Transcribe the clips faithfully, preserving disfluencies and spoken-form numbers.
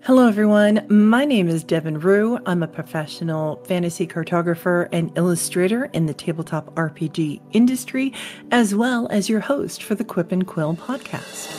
Hello, everyone. My name is Devin Rue. I'm a professional fantasy cartographer and illustrator in the tabletop R P G industry, as well as your host for the Quip and Quill podcast.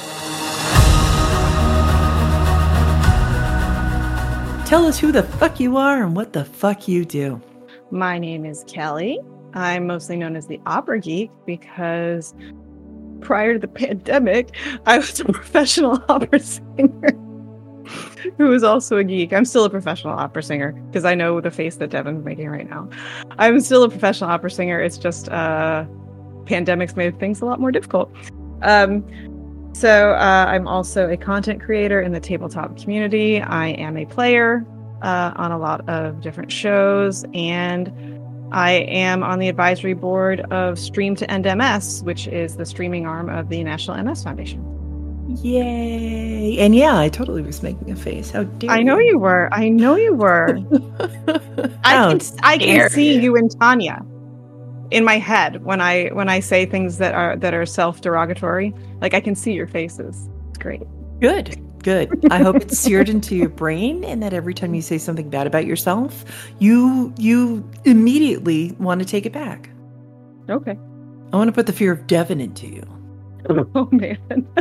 Tell us who the fuck you are and what the fuck you do. My name is Kelly. I'm mostly known as the Opera Geek because prior to the pandemic, I was a professional opera singer. Who is also a geek. I'm still a professional opera singer because I know the face that Devin's making right now. I'm still a professional opera singer. It's just uh, pandemics made things a lot more difficult. Um, so uh, I'm also a content creator in the tabletop community. I am a player uh, on a lot of different shows, and I am on the advisory board of Stream to End M S, which is the streaming arm of the National M S Foundation. Yay! And yeah, I totally was making a face. How dare I know you? you were. I know you were. I can I can see you and Tanya in my head when I when I say things that are that are self-derogatory. Like I can see your faces. It's great. Good. Good. I hope it's seared into your brain and that every time you say something bad about yourself, you you immediately want to take it back. Okay. I want to put the fear of Devin into you. Oh man.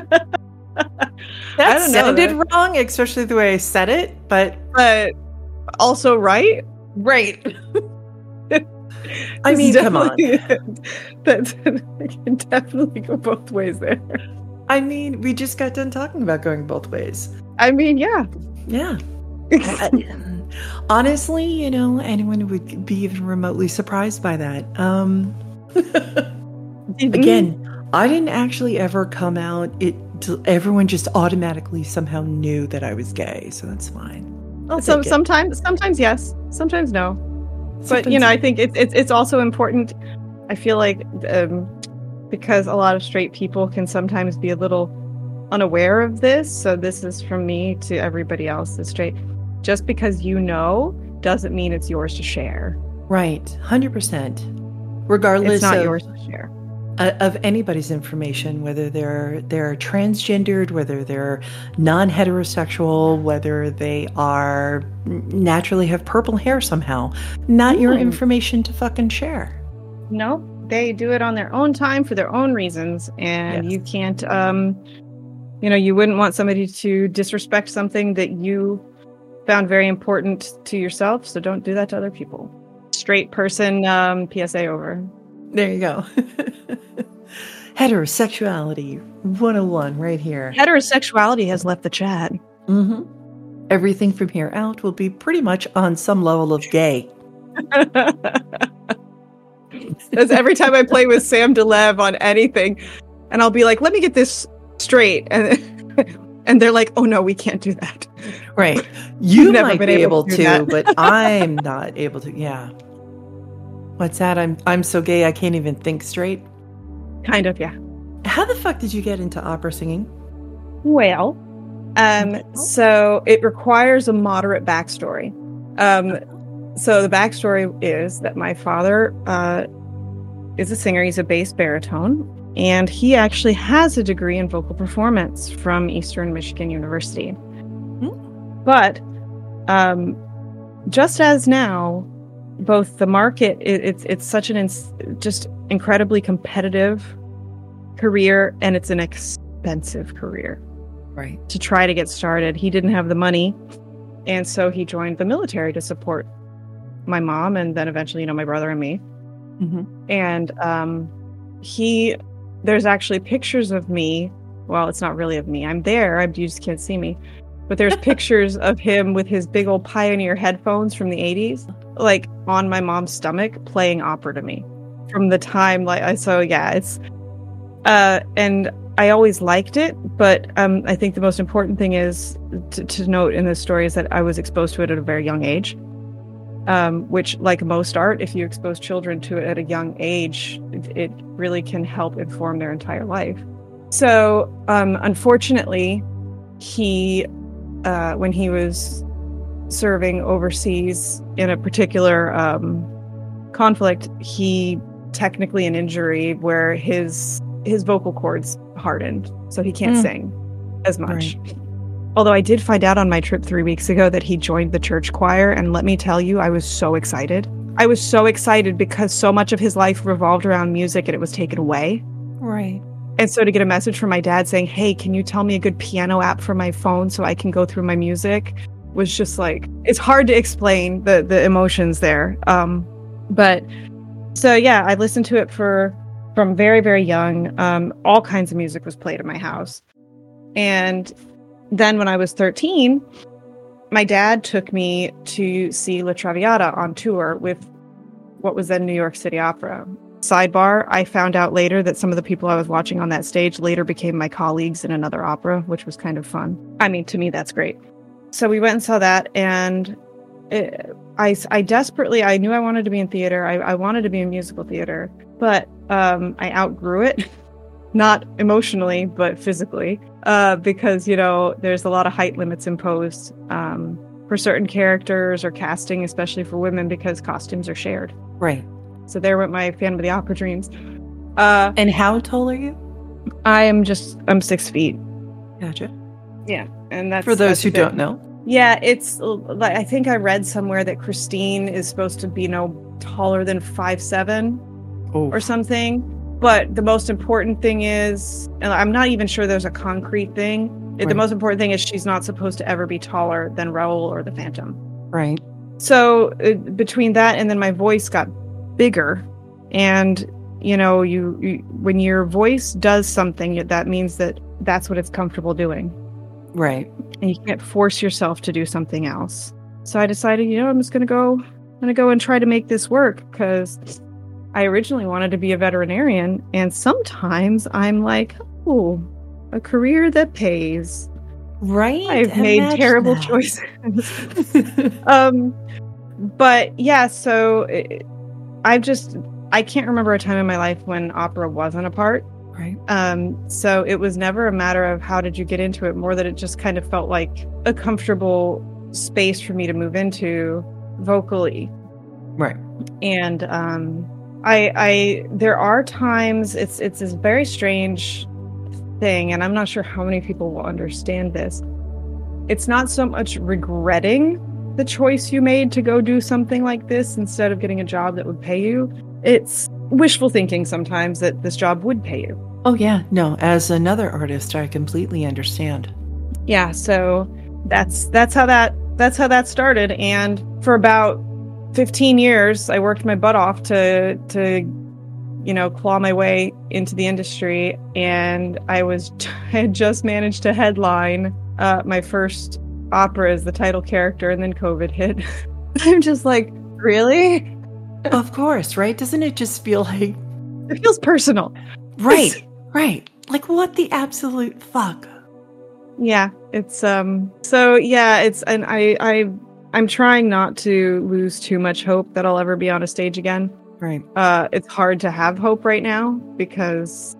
That sounded that. wrong, especially the way I said it, but but also right, right. I mean, come on, that can definitely go both ways there. I mean, we just got done talking about going both ways. I mean, yeah, yeah. I, honestly, you know, anyone would be even remotely surprised by that. Um, again, I didn't actually ever come out. It. Everyone just automatically somehow knew that I was gay, so that's fine. Well, so, sometimes, sometimes yes, sometimes no. Sometimes but you know, I think it's it's it's also important. I feel like um, because a lot of straight people can sometimes be a little unaware of this. So this is from me to everybody else that's straight. Just because you know doesn't mean it's yours to share. Right, one hundred percent. Regardless, it's not of, yours to share. Of anybody's information, whether they're they're transgendered, whether they're non-heterosexual, whether they are naturally have purple hair somehow, not mm. your information to fucking share. No, they do it on their own time for their own reasons, and yes. you can't. Um, you know, you wouldn't want somebody to disrespect something that you found very important to yourself, so don't do that to other people. Straight person, um, P S A over. There you go. Heterosexuality one oh one right here. Heterosexuality has left the chat. Mm-hmm. Everything from here out will be pretty much on some level of gay. That's every time I play with Sam DeLev on anything, and I'll be like, let me get this straight. And and they're like, oh no, we can't do that. Right. You might be able, able to, to but I'm not able to. Yeah. What's that? I'm I'm so gay I can't even think straight. Kind of, yeah. How the fuck did you get into opera singing? Well, um, so it requires a moderate backstory. Um, so the backstory is that my father uh, is a singer. He's a bass baritone, and he actually has a degree in vocal performance from Eastern Michigan University. Hmm. But um, just as now, both the market, it, it's it's such an ins- just incredibly competitive career, and it's an expensive career. Right. To try to get started. He didn't have the money, and so he joined the military to support my mom, and then eventually, you know, my brother and me. Mm-hmm. And um, he, there's actually pictures of me. Well, it's not really of me. I'm there. I, you just can't see me. But there's pictures of him with his big old Pioneer headphones from the eighties, like on my mom's stomach, playing opera to me from the time. Like, so yeah, it's, uh, and I always liked it, but um, I think the most important thing is to, to note in this story is that I was exposed to it at a very young age, um, which, like most art, if you expose children to it at a young age, it, it really can help inform their entire life. So, um, unfortunately, he, uh, when he was serving overseas in a particular um, conflict, he technically an injury where his his vocal cords hardened, so he can't mm. sing as much. Right. Although I did find out on my trip three weeks ago that he joined the church choir. And let me tell you, I was so excited. I was so excited because so much of his life revolved around music and it was taken away. Right. And so to get a message from my dad saying, hey, can you tell me a good piano app for my phone so I can go through my music, was just like, it's hard to explain the, the emotions there. Um, but so, yeah, I listened to it for from very, very young. Um, all kinds of music was played in my house. And then when I was thirteen, my dad took me to see La Traviata on tour with what was then New York City Opera. Sidebar, I found out later that some of the people I was watching on that stage later became my colleagues in another opera, which was kind of fun. I mean, to me, that's great. So we went and saw that, and it, I, I desperately, I knew I wanted to be in theater. I, I wanted to be in musical theater, but um, I outgrew it. Not emotionally, but physically, uh, because, you know, there's a lot of height limits imposed um, for certain characters or casting, especially for women, because costumes are shared. Right. So there went my Phantom of the Opera dreams. Uh, and how tall are you? I am just, I'm six feet. Gotcha. Yeah. And that's for those that's who big. don't know. Yeah, it's like, I think I read somewhere that Christine is supposed to be no taller than five seven oh. or something. But the most important thing is, and I'm not even sure there's a concrete thing. Right. The most important thing is she's not supposed to ever be taller than Raoul or the Phantom. Right. So uh, between that and then my voice got bigger. And, you know, you, you when your voice does something, that means that that's what it's comfortable doing. Right. And you can't force yourself to do something else. So I decided, you know, I'm just going to go, I'm going to go and try to make this work, because I originally wanted to be a veterinarian, and sometimes I'm like, oh, a career that pays. Right. I've made Imagine terrible that. choices. um, but yeah, so it, I've just, I can't remember a time in my life when opera wasn't a part. Right. Um, so it was never a matter of how did you get into it, more that it just kind of felt like a comfortable space for me to move into vocally. Right. And, um, I, I, there are times, it's, it's this very strange thing, and I'm not sure how many people will understand this. It's not so much regretting the choice you made to go do something like this instead of getting a job that would pay you. It's wishful thinking sometimes that this job would pay you. Oh yeah, no, as another artist, I completely understand. Yeah. So that's, that's how that, that's how that started. And for about fifteen years, I worked my butt off to, to, you know, claw my way into the industry. And I was, I had just managed to headline uh, my first opera as the title character, and then COVID hit. I'm just like, really? Of course, right? Doesn't it just feel like... It feels personal. Right, right. Like, what the absolute fuck? Yeah, it's, um, so yeah, it's, and I, I, I'm trying not to lose too much hope that I'll ever be on a stage again. Right. Uh, it's hard to have hope right now because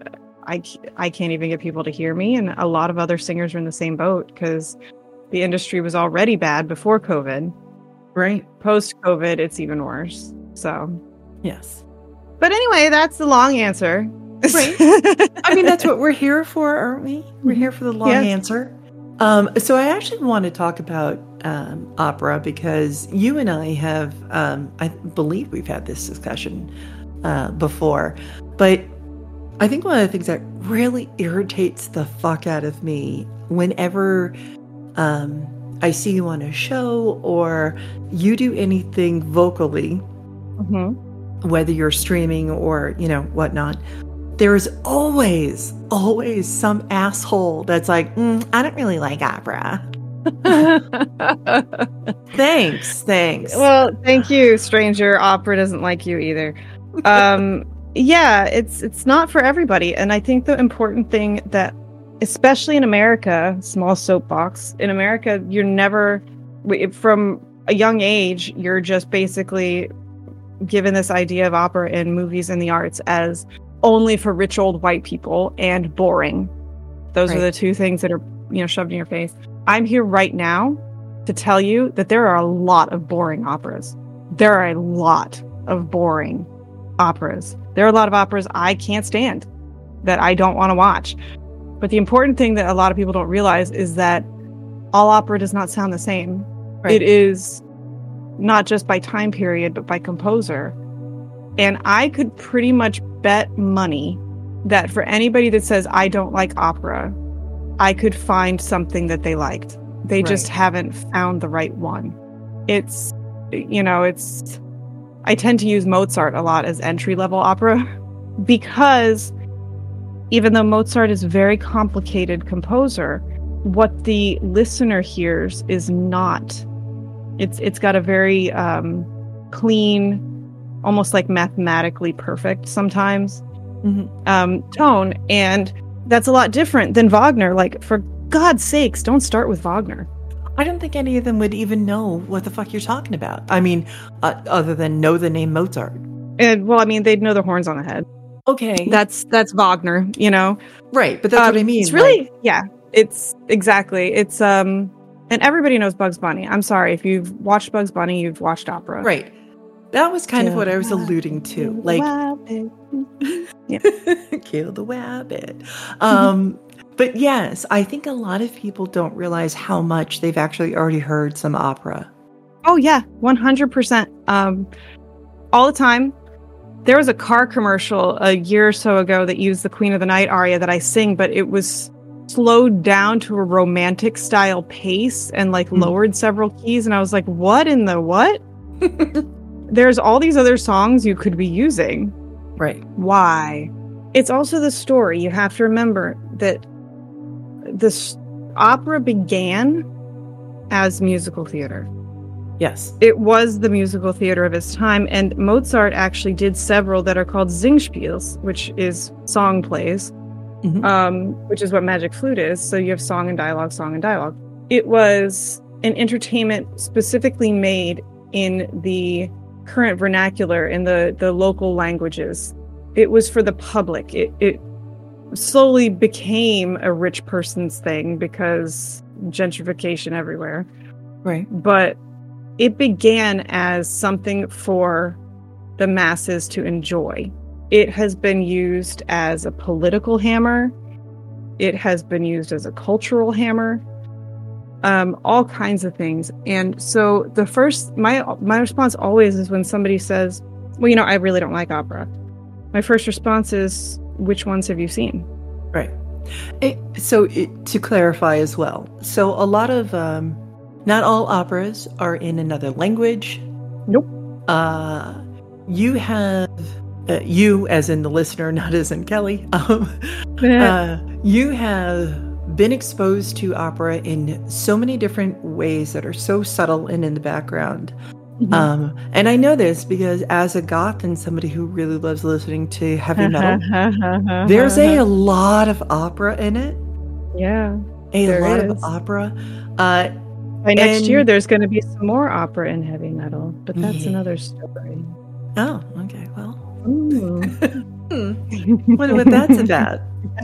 I, I can't even get people to hear me. And a lot of other singers are in the same boat because the industry was already bad before COVID. Right. Post-COVID, it's even worse. So, yes. But anyway, that's the long answer. Right. I mean, that's what we're here for, aren't we? We're here for the long yes. answer. Um, so I actually want to talk about um, opera because you and I have, um, I believe we've had this discussion uh, before, but I think one of the things that really irritates the fuck out of me whenever um, I see you on a show or you do anything vocally, mm-hmm. whether you're streaming or, you know, whatnot, there is always, always some asshole that's like, mm, I don't really like opera. Thanks, thanks. Well, thank you, stranger. Opera doesn't like you either. Um, yeah, it's it's not for everybody. And I think the important thing that, especially in America, small soapbox, in America, you're never, from a young age, you're just basically given this idea of opera and movies and the arts as only for rich old white people and boring. Those right. are the two things that are, you know, shoved in your face. I'm here right now to tell you that there are a lot of boring operas. There are a lot of boring operas. There are a lot of operas I can't stand that I don't want to watch. But the important thing that a lot of people don't realize is that all opera does not sound the same. Right. It is not just by time period, but by composer. And I could pretty much bet money that for anybody that says, I don't like opera, I could find something that they liked. They right. just haven't found the right one. It's, you know, it's, I tend to use Mozart a lot as entry-level opera because even though Mozart is a very complicated composer, what the listener hears is not. It's it's got a very um, clean, almost like mathematically perfect sometimes mm-hmm. um, tone, and that's a lot different than Wagner. Like, for God's sakes, don't start with Wagner. I don't think any of them would even know what the fuck you're talking about. I mean, uh, other than know the name Mozart. And well, I mean, they'd know the horns on the head. Okay, that's that's Wagner, you know. Right, but that's um, what I mean. It's really, like... yeah. It's exactly. It's um, and everybody knows Bugs Bunny. I'm sorry if you've watched Bugs Bunny, you've watched opera. Right. That was kind Kill of what I was alluding to. Like, yeah. Kill the wabbit. Um. But yes, I think a lot of people don't realize how much they've actually already heard some opera. Oh, yeah, one hundred percent. Um, all the time. There was a car commercial a year or so ago that used the Queen of the Night aria that I sing, but it was slowed down to a romantic style pace and like mm. lowered several keys. And I was like, what in the what? There's all these other songs you could be using. Right. Why? It's also the story. You have to remember that this opera began as musical theater. Yes. It was the musical theater of its time, and Mozart actually did several that are called Singspiels, which is song plays, mm-hmm. um, which is what Magic Flute is. So you have song and dialogue, song and dialogue. It was an entertainment specifically made in the current vernacular, in the, the local languages. It was for the public. It, it slowly became a rich person's thing because gentrification everywhere. Right. But it began as something for the masses to enjoy. It has been used as a political hammer. It has been used as a cultural hammer. Um, all kinds of things. And so the first, my my response always is when somebody says, well, you know, I really don't like opera. My first response is, which ones have you seen? Right. It, so it, to clarify as well. So a lot of, um, not all operas are in another language. Nope. Uh, you have, uh, you as in the listener, not as in Kelly, um, uh, you have been exposed to opera in so many different ways that are so subtle and in the background. Mm-hmm. Um, and I know this because as a goth and somebody who really loves listening to heavy metal, there's a, a lot of opera in it. Yeah. A lot is. of opera. Uh, By next and, year, there's going to be some more opera in heavy metal, but that's yeah. another story. Oh, okay. Well, wonder what that's about.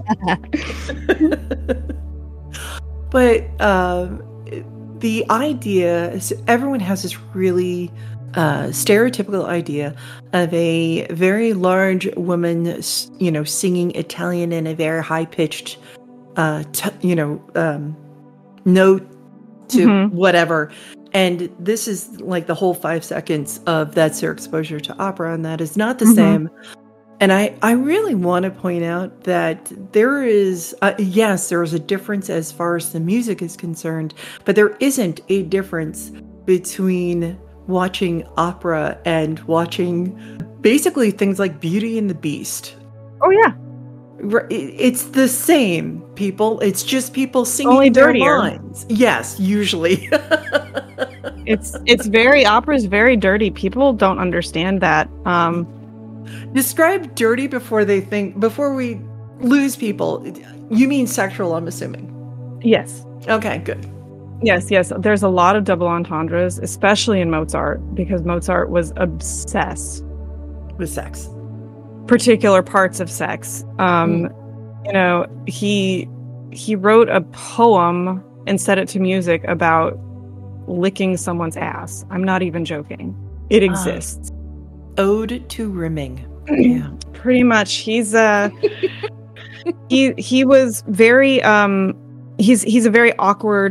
But um, the idea is everyone has this really uh, stereotypical idea of a very large woman, you know, singing Italian in a very high pitched, uh, t- you know, um, note. To mm-hmm. whatever. And this is like the whole five seconds of that's their exposure to opera, and that is not the mm-hmm. same. And I, I really want to point out that there is, uh, yes, there is a difference as far as the music is concerned, but there isn't a difference between watching opera and watching basically things like Beauty and the Beast. Oh, yeah. It's the same, people. It's just people singing Only their dirtier. lines. Yes, usually. it's it's very opera is very dirty. People don't understand that. Um, Describe dirty before they think before we lose people. You mean sexual? I'm assuming. Yes. Okay. Good. Yes. Yes. There's a lot of double entendres, especially in Mozart, because Mozart was obsessed with sex. Particular parts of sex. Um, mm. You know, he he wrote a poem and set it to music about licking someone's ass. I'm not even joking. It exists. Uh, Ode to rimming. Yeah, pretty much. He's uh he he was very um he's he's a very awkward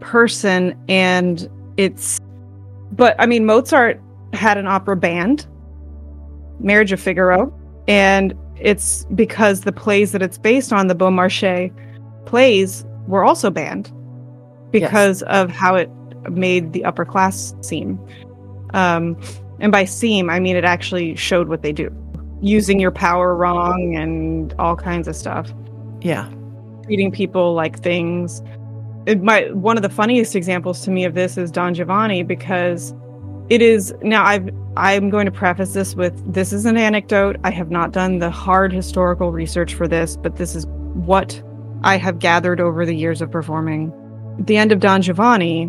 person, and it's, but I mean, Mozart had an opera band, Marriage of Figaro, and it's because the plays that it's based on, the Beaumarchais plays, were also banned because yes. of how it made the upper class seem. Um, and by seem, I mean it actually showed what they do. Using your power wrong and all kinds of stuff. Yeah. Treating people like things. It might, one of the funniest examples to me of this is Don Giovanni, because it is, now I've, I'm going to preface this with, this is an anecdote. I have not done the hard historical research for this, but this is what I have gathered over the years of performing. The end of Don Giovanni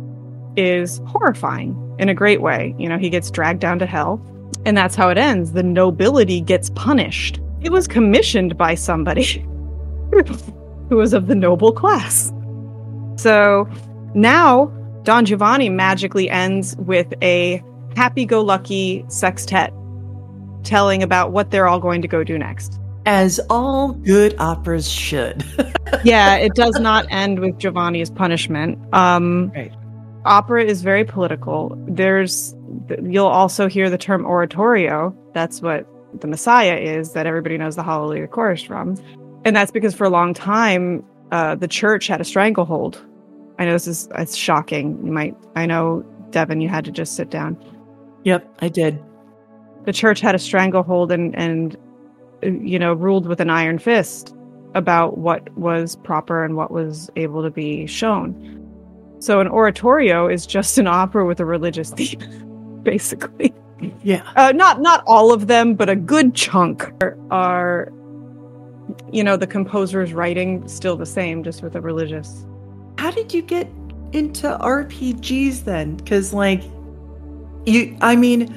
is horrifying in a great way. You know, he gets dragged down to hell, and that's how it ends. The nobility gets punished. It was commissioned by somebody who was of the noble class. So now Don Giovanni magically ends with a happy-go-lucky sextet telling about what they're all going to go do next. As all good operas should. Yeah, it does not end with Giovanni's punishment. Um, right. Opera is very political. There's, you'll also hear the term oratorio. That's what the Messiah is, that everybody knows the Hallelujah chorus from. And that's because for a long time, uh, the church had a stranglehold. I know this is, it's shocking. You might, I know, Devin, you had to just sit down. Yep, I did. The church had a stranglehold and, and, you know, ruled with an iron fist about what was proper and what was able to be shown. So an oratorio is just an opera with a religious theme, basically. Yeah. Uh, not not all of them, but a good chunk are, are, you know, the composer's writing still the same, just with a religious. How did you get into R P Gs then? Because, like, you, I mean,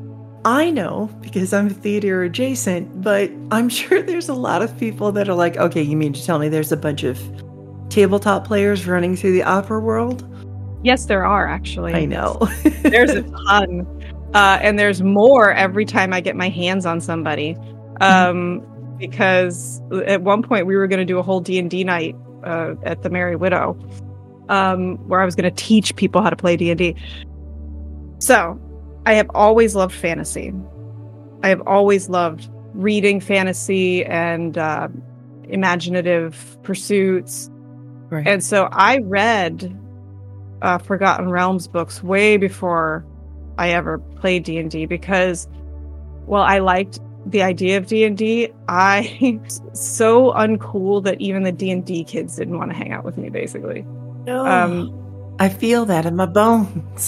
I know because I'm theater adjacent, but I'm sure there's a lot of people that are like, okay, you mean to tell me there's a bunch of tabletop players running through the opera world? Yes, there are, actually. I know. There's a ton. Uh, and there's more every time I get my hands on somebody. Um, because at one point we were going to do a whole D and D night uh, at the Merry Widow, um, where I was going to teach people how to play D and D. So I have always loved fantasy. I have always loved reading fantasy and uh, imaginative pursuits. Right. And so I read uh, Forgotten Realms books way before I ever played D and D, because, well, I liked the idea of D and D. I so uncool that even the D and D kids didn't want to hang out with me, basically. No, um, I feel that in my bones.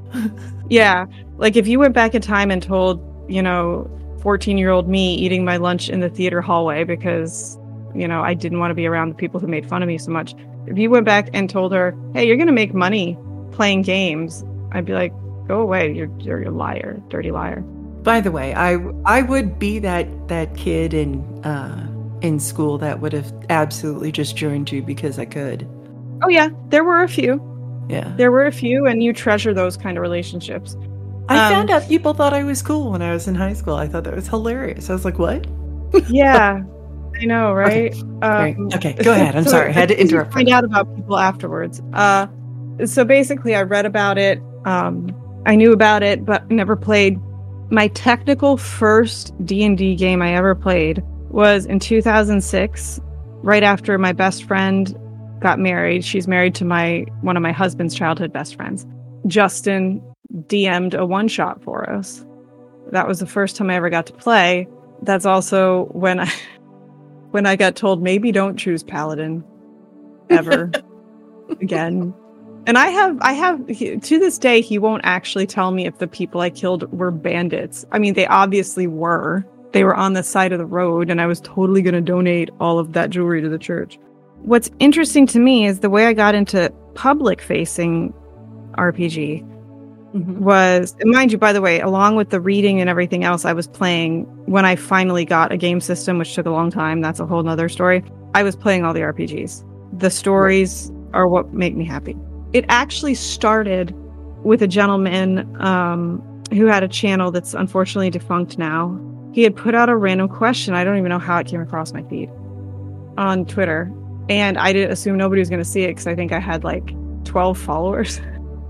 Yeah, like if you went back in time and told, you know, fourteen-year-old me eating my lunch in the theater hallway because, you know, I didn't want to be around the people who made fun of me so much. If you went back and told her, hey, you're going to make money playing games, I'd be like, go away, you're, you're a liar, dirty liar. By the way, I I would be that that kid in uh, in school that would have absolutely just joined you because I could. Oh yeah, there were a few. Yeah, there were a few, and you treasure those kind of relationships. I um, found out people thought I was cool when I was in high school. I thought that was hilarious. I was like, what? Yeah, I know, right? Okay, um, right. Okay, go ahead. I'm so sorry, I had to interrupt. Find out about people afterwards. Uh, so basically, I read about it. Um, I knew about it, but never played. My technical first D and D game I ever played was in two thousand six, right after my best friend got married. She's married to my one of my husband's childhood best friends. Justin D M'd a one-shot for us. That was the first time I ever got to play. That's also when I when I got told, maybe don't choose Paladin ever again. And I have, I have, to this day, he won't actually tell me if the people I killed were bandits. I mean, they obviously were. They were on the side of the road, and I was totally going to donate all of that jewelry to the church. What's interesting to me is the way I got into public-facing R P G mm-hmm. was, and mind you, by the way, along with the reading and everything else I was playing, when I finally got a game system, which took a long time, that's a whole nother story, I was playing all the R P Gs. The stories are what make me happy. It actually started with a gentleman um, who had a channel that's unfortunately defunct now. He had put out a random question. I don't even know how it came across my feed on Twitter. And I didn't assume nobody was going to see it because I think I had like twelve followers.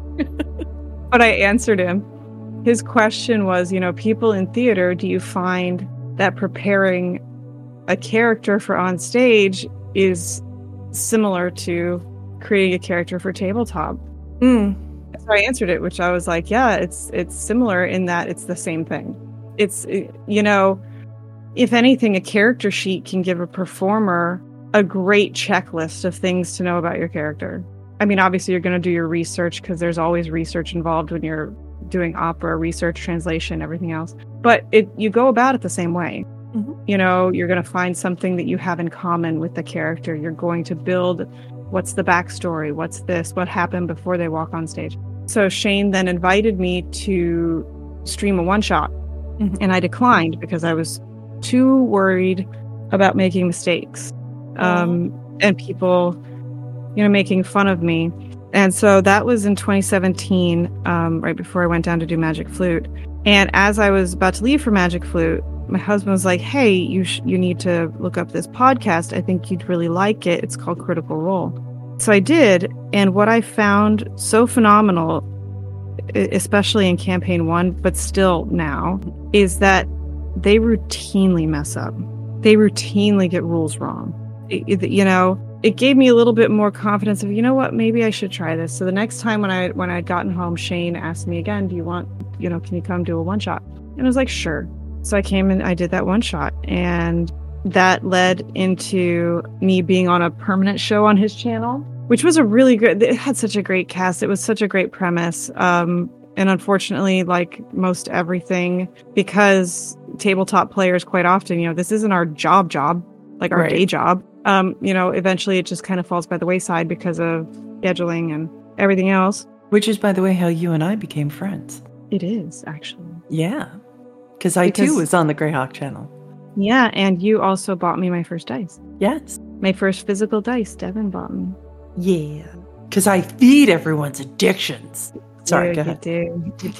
But I answered him. His question was, you know, people in theater, do you find that preparing a character for on stage is similar to creating a character for tabletop? Mm. So I answered it, which I was like, yeah, it's it's similar in that it's the same thing. It's, you know, if anything, a character sheet can give a performer a great checklist of things to know about your character. I mean, obviously you're going to do your research because there's always research involved when you're doing opera, research, translation, everything else. But it you go about it the same way. Mm-hmm. You know, you're going to find something that you have in common with the character. You're going to build what's the backstory, what's this, what happened before they walk on stage. So Shane then invited me to stream a one-shot, mm-hmm. and I declined because I was too worried about making mistakes, um, mm-hmm. and people, you know, making fun of me. And so that was in twenty seventeen, um, right before I went down to do Magic Flute. And as I was about to leave for Magic Flute, my husband was like, hey, you sh- you need to look up this podcast. I think you'd really like it. It's called Critical Role. So I did. And what I found so phenomenal, especially in campaign one, but still now, is that they routinely mess up. They routinely get rules wrong. It, it, you know, it gave me a little bit more confidence of, you know what, maybe I should try this. So the next time when I when I'd gotten home, Shane asked me again, do you want, you know, can you come do a one shot? And I was like, sure. So I came and I did that one shot, and that led into me being on a permanent show on his channel, which was a really good, it had such a great cast. It was such a great premise. Um, and unfortunately, like most everything, because tabletop players quite often, you know, this isn't our job job, like our right. day job. Um, you know, eventually it just kind of falls by the wayside because of scheduling and everything else. Which is, by the way, how you and I became friends. It is, actually. Yeah. Because I, too, was on the Greyhawk channel. Yeah, and you also bought me my first dice. Yes. My first physical dice, Devin bought me. Yeah. Because I feed everyone's addictions. Sorry, go ahead. You do. You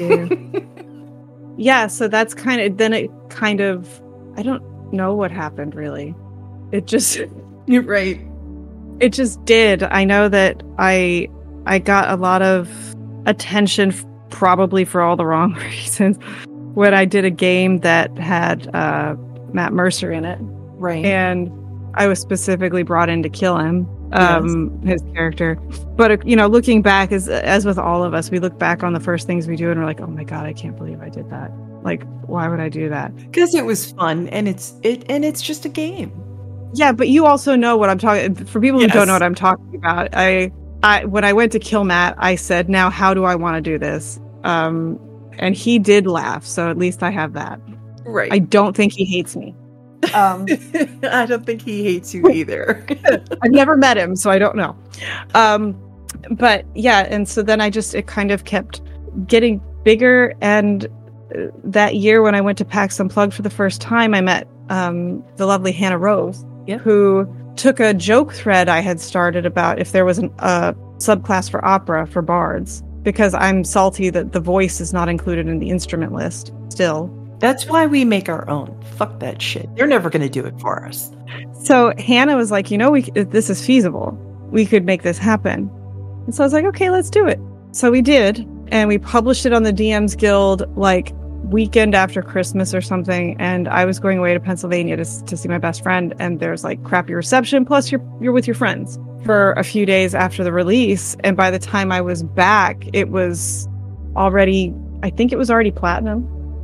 do. Yeah, so that's kind of, then it kind of, I don't know what happened, really. It just... You're right. It just did. I know that I I got a lot of attention, f- probably for all the wrong reasons, when I did a game that had uh, Matt Mercer in it. Right. And I was specifically brought in to kill him, um, yes. his character. But, you know, looking back, as, as with all of us, we look back on the first things we do and we're like, oh my God, I can't believe I did that. Like, why would I do that? Because it was fun, and it's it and it's just a game. Yeah, but you also know what I'm talking. For people who yes. don't know what I'm talking about, I, I when I went to kill Matt, I said, "Now, how do I want to do this?" Um, and he did laugh, so at least I have that. Right. I don't think he hates me. Um, I don't think he hates you either. I've never met him, so I don't know. Um, but yeah, and so then I just it kind of kept getting bigger. And that year when I went to PAX Unplugged for the first time, I met um, the lovely Hannah Rose. Yep. Who took a joke thread I had started about if there was a uh, subclass for opera for bards, because I'm salty that the voice is not included in the instrument list still. That's why we make our own. Fuck that shit. They're never going to do it for us. So Hannah was like, you know, we this is feasible. We could make this happen. And so I was like, okay, let's do it. So we did, and we published it on the D Ms Guild like weekend after Christmas or something, and I was going away to Pennsylvania to to see my best friend, and there's like crappy reception, plus you're you're with your friends for a few days after the release, and by the time I was back, it was already, I think it was already platinum.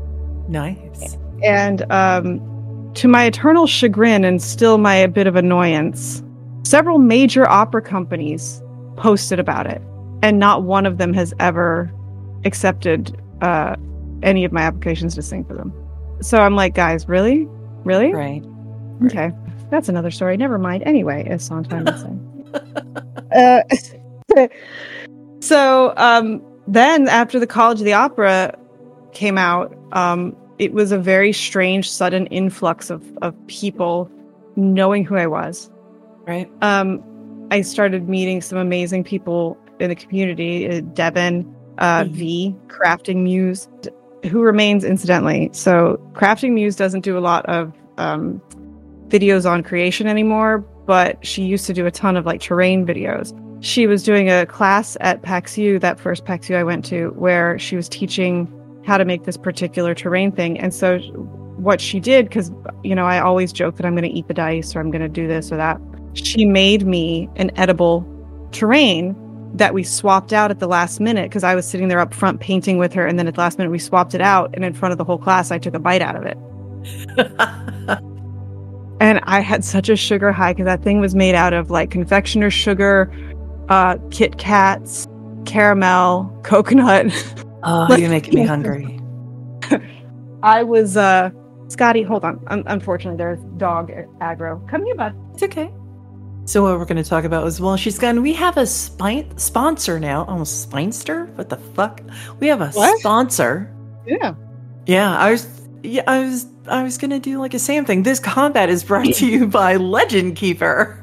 Nice. And um, to my eternal chagrin and still my a bit of annoyance, several major opera companies posted about it, and not one of them has ever accepted uh any of my applications to sing for them. So I'm like, guys, really? Really? Right. Okay. That's another story. Never mind. Anyway, as Sondheim would say. uh, so um, then after the College of the Opera came out, um, it was a very strange, sudden influx of, of people knowing who I was. Right. Um, I started meeting some amazing people in the community. Uh, Devin, uh, mm-hmm. V, Crafting Muse, who remains incidentally. So Crafting Muse doesn't do a lot of um, videos on creation anymore, but she used to do a ton of like terrain videos. she was doing a class at Pax U, that first Pax U I went to, where she was teaching how to make this particular terrain thing. And so what she did, because, you know, I always joke that I'm going to eat the dice or I'm going to do this or that. She made me an edible terrain that we swapped out at the last minute, because I was sitting there up front painting with her. And then at the last minute, we swapped it out. And in front of the whole class, I took a bite out of it. And I had such a sugar high, because that thing was made out of like confectioner's sugar, uh, Kit Kats, caramel, coconut. Oh, like, you're making me hungry. I was, uh, Scotty, hold on. Un- unfortunately, there's dog aggro. Come here, bud. It's okay. So what we're going to talk about is, well, she's gone, we have a spine sponsor now. Almost spinester? What the fuck? We have a what? sponsor. Yeah. Yeah, I was, yeah, I was, I was going to do like a Sam thing. This combat is brought to you by Legend Keeper.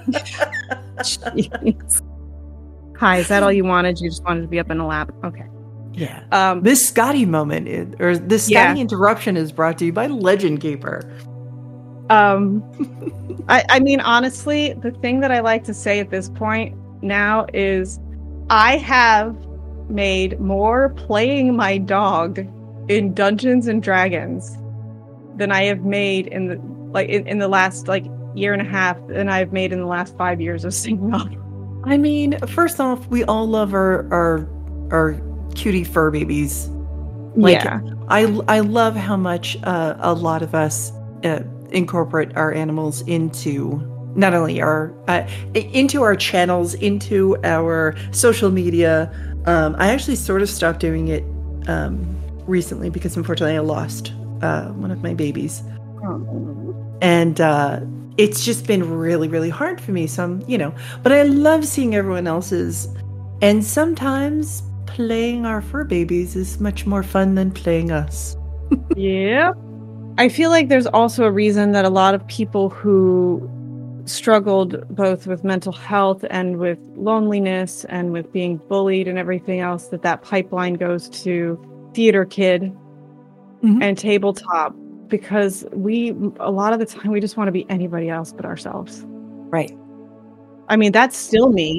Hi, is that all you wanted? You just wanted to be up in a lap? Okay. Yeah. Um, this Scotty moment, is, or this Scotty yeah. interruption is brought to you by Legend Keeper. Um, I, I mean, honestly, the thing that I like to say at this point now is I have made more playing my dog in Dungeons and Dragons than I have made in the like in, in the last like year and a half than I've made in the last five years of singing up. I mean, first off, we all love our our our cutie fur babies. Like, yeah. I I love how much uh, a lot of us uh, incorporate our animals into not only our uh, into our channels, into our social media. Um, I actually sort of stopped doing it um, recently because unfortunately I lost uh, one of my babies, oh. and uh, it's just been really, really hard for me. So I'm, you know, but I love seeing everyone else's, and sometimes playing our fur babies is much more fun than playing us. Yeah. I feel like there's also a reason that a lot of people who struggled both with mental health and with loneliness and with being bullied and everything else, that that pipeline goes to theater kid mm-hmm. and tabletop, because we, a lot of the time, we just want to be anybody else but ourselves. Right. I mean, that's still me.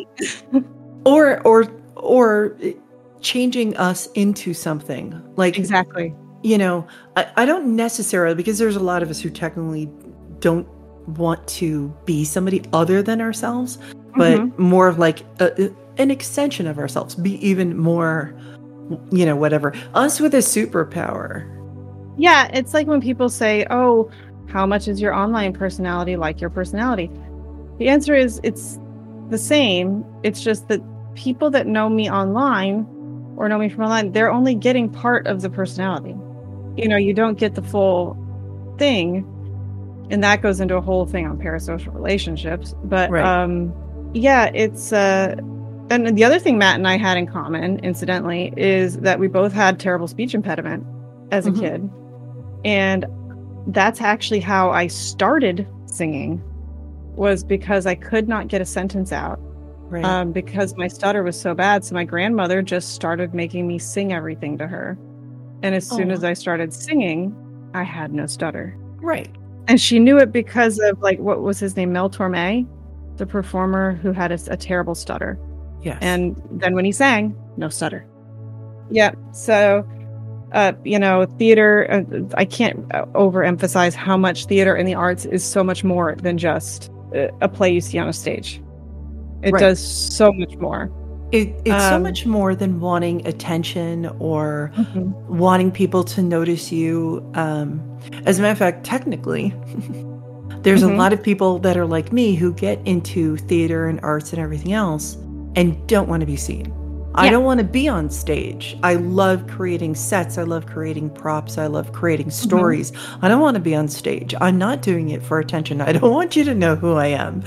or, or, or changing us into something. Like, exactly. You know, I, I don't necessarily, because there's a lot of us who technically don't want to be somebody other than ourselves, but mm-hmm. more of like a, an extension of ourselves, be even more, you know, whatever. Us with a superpower. Yeah, it's like when people say, oh, how much is your online personality like your personality? The answer is it's the same. It's just that people that know me online or know me from online, they're only getting part of the personality. You know, you don't get the full thing. And that goes into a whole thing on parasocial relationships. But right. um, yeah, it's... Uh, and the other thing Matt and I had in common, incidentally, is that we both had terrible speech impediment as a mm-hmm. kid. And that's actually how I started singing, was because I could not get a sentence out. Right. Um, because my stutter was so bad. So my grandmother just started making me sing everything to her. And as soon Aww. as I started singing, I had no stutter. Right. And she knew it because of, like, what was his name? Mel Torme, the performer who had a, a terrible stutter. Yes. And then when he sang, no stutter. Yeah. So, uh, you know, theater, uh, I can't overemphasize how much theater and the arts is so much more than just uh, a play you see on a stage. It right. does so much more. It, it's um, so much more than wanting attention or mm-hmm. wanting people to notice you. Um, as a matter of fact, technically, there's mm-hmm. a lot of people that are like me who get into theater and arts and everything else and don't want to be seen. Yeah. I don't want to be on stage. I love creating sets. I love creating props. I love creating stories. Mm-hmm. I don't want to be on stage. I'm not doing it for attention. I don't want you to know who I am.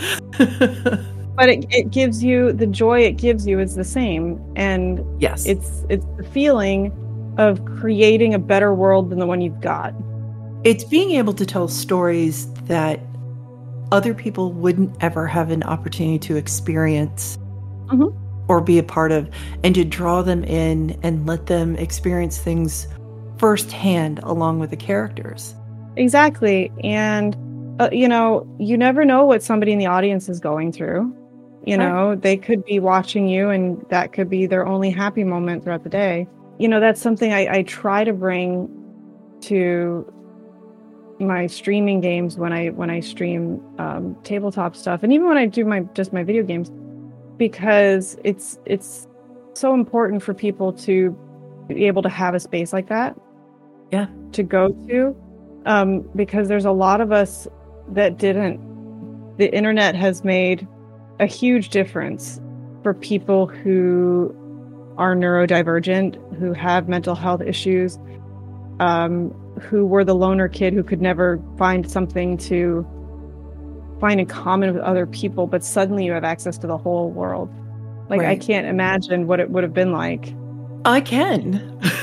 But it, it gives you, the joy it gives you is the same. And yes, it's it's the feeling of creating a better world than the one you've got. It's being able to tell stories that other people wouldn't ever have an opportunity to experience mm-hmm. or be a part of, and to draw them in and let them experience things firsthand along with the characters. Exactly. And, uh, you know, you never know what somebody in the audience is going through. You know, right. They could be watching you and that could be their only happy moment throughout the day. You know, that's something I, I try to bring to my streaming games when I when I stream um, tabletop stuff, and even when I do my just my video games, because it's it's so important for people to be able to have a space like that, yeah, to go to, um, because there's a lot of us that didn't. The internet has made a huge difference for people who are neurodivergent, who have mental health issues, um, who were the loner kid who could never find something to find in common with other people, but suddenly you have access to the whole world. Like, right. I can't imagine what it would have been like. I can.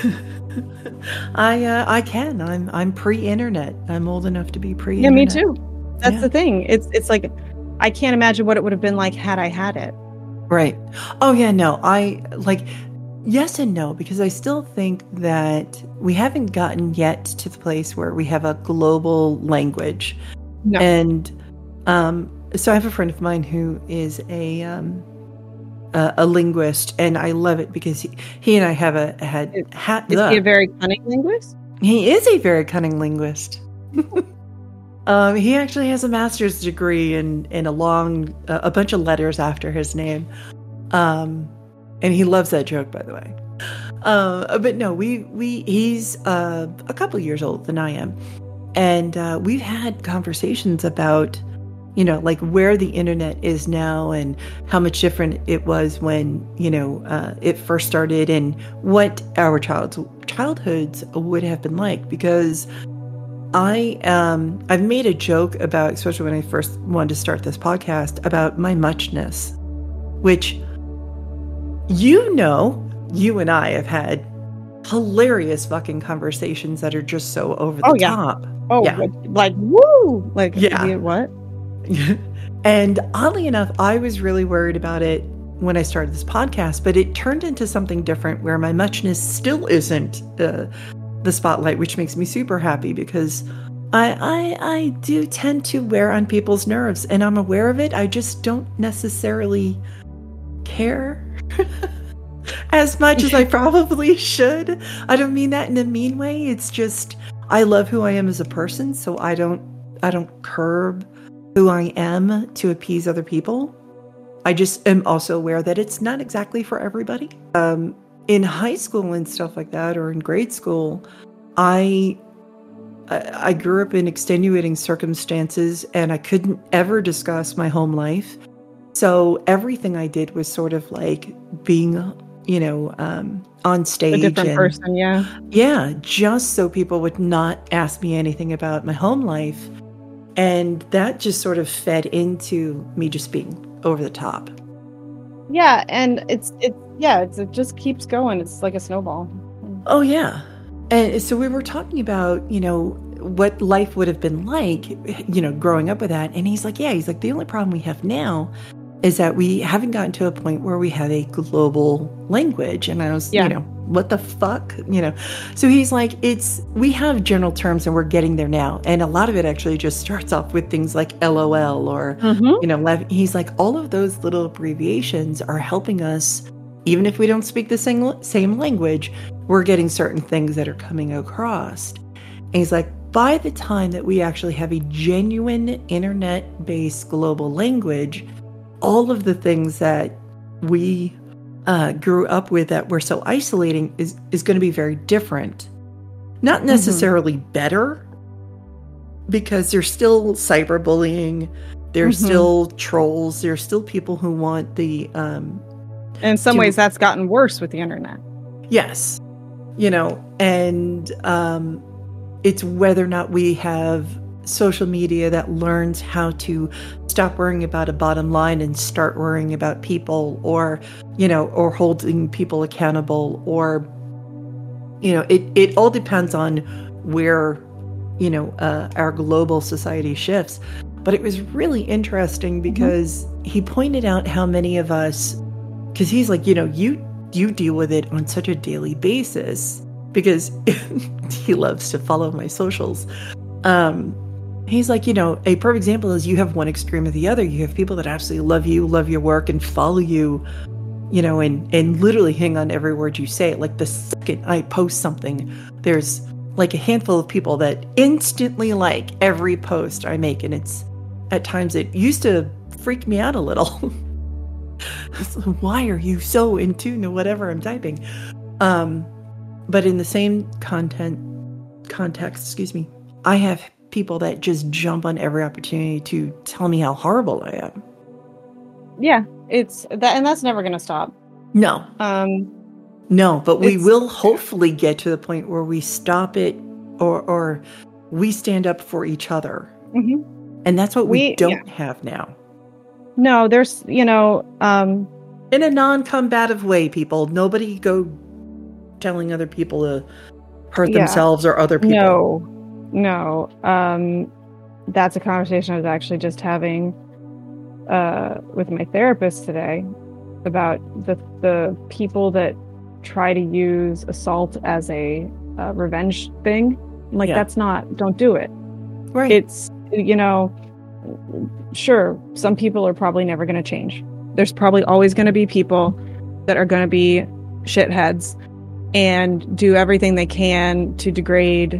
I uh, I can. I'm I'm pre-internet. I'm old enough to be pre-internet. Yeah, me too. That's yeah. the thing. It's it's like I can't imagine what it would have been like had I had it. Right. Oh yeah, no. I like yes and no, because I still think that we haven't gotten yet to the place where we have a global language. No. And um so I have a friend of mine who is a um Uh, a linguist, and I love it because he, he and I have a had. Is, ha, is he a very cunning linguist? He is a very cunning linguist. um, he actually has a master's degree in in a long uh, a bunch of letters after his name, um, and he loves that joke, by the way. Uh, but no, we we he's uh, a couple years older than I am, and uh, we've had conversations about, you know, like where the internet is now and how much different it was when, you know, uh, it first started and what our child's childhoods would have been like. Because I, um, I've made a joke about, especially when I first wanted to start this podcast, about my muchness, which, you know, you and I have had hilarious fucking conversations that are just so over the oh, yeah. top. Oh, yeah. Like, woo! Like, yeah. What? And oddly enough, I was really worried about it when I started this podcast, but it turned into something different where my muchness still isn't uh, the spotlight, which makes me super happy because I, I I do tend to wear on people's nerves, and I'm aware of it. I just don't necessarily care as much as I probably should. I don't mean that in a mean way. It's just I love who I am as a person, so I don't I don't curb who I am to appease other people. I just am also aware that it's not exactly for everybody. Um, in high school and stuff like that, or in grade school, I I grew up in extenuating circumstances, and I couldn't ever discuss my home life. So everything I did was sort of like being, you know, um, on stage. A different and, person, yeah. Yeah, just so people would not ask me anything about my home life. And that just sort of fed into me just being over the top. Yeah, and it's it yeah, it's, it just keeps going. It's like a snowball. Oh yeah. And so we were talking about, you know, what life would have been like, you know, growing up with that. And he's like, yeah, he's like, the only problem we have now is that we haven't gotten to a point where we have a global language. And I was, yeah. you know, what the fuck, you know? So he's like, it's, we have general terms and we're getting there now. And a lot of it actually just starts off with things like L O L or, mm-hmm. you know, he's like, all of those little abbreviations are helping us, even if we don't speak the same, same language, we're getting certain things that are coming across. And he's like, by the time that we actually have a genuine internet-based global language, all of the things that we uh, grew up with that were so isolating is, is going to be very different. Not necessarily mm-hmm. better, because there's still cyberbullying, there's mm-hmm. still trolls, there's still people who want the... Um, In some to, ways, that's gotten worse with the internet. Yes. You know, and um, it's whether or not we have social media that learns how to stop worrying about a bottom line and start worrying about people, or, you know, or holding people accountable, or, you know, it, it all depends on where, you know, uh, our global society shifts. But it was really interesting because mm-hmm. he pointed out how many of us, because he's like, you know, you you deal with it on such a daily basis, because he loves to follow my socials. Um, He's like, you know, a perfect example is you have one extreme or the other. You have people that absolutely love you, love your work, and follow you, you know, and, and literally hang on every word you say. Like the second I post something, there's like a handful of people that instantly like every post I make. And it's, at times it used to freak me out a little. Why are you so in tune to whatever I'm typing? Um, but in the same content context, excuse me, I have people that just jump on every opportunity to tell me how horrible I am. Yeah, it's that, and that's never going to stop. No, um, no, but we will hopefully get to the point where we stop it, or or we stand up for each other, mm-hmm. and that's what we, we don't yeah. have now. No, there's, you know, um, in a non-combative way, people. Nobody go telling other people to hurt yeah. themselves or other people. No. No, um, that's a conversation I was actually just having uh, with my therapist today about the the people that try to use assault as a uh, revenge thing. Like, yeah. that's not, don't do it. Right. It's, you know, sure, some people are probably never going to change. There's probably always going to be people that are going to be shitheads and do everything they can to degrade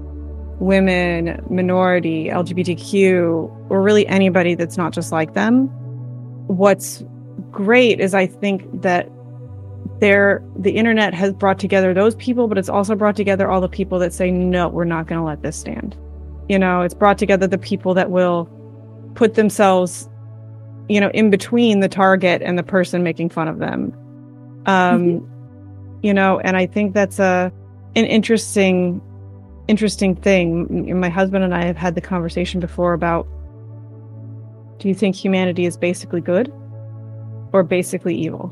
women, minority, L G B T Q, or really anybody that's not just like them. What's great is I think that there, the internet has brought together those people, but it's also brought together all the people that say, no, we're not going to let this stand. You know, it's brought together the people that will put themselves, you know, in between the target and the person making fun of them. Um, mm-hmm. You know, and I think that's a an interesting interesting thing. My husband and I have had the conversation before about, do you think humanity is basically good or basically evil?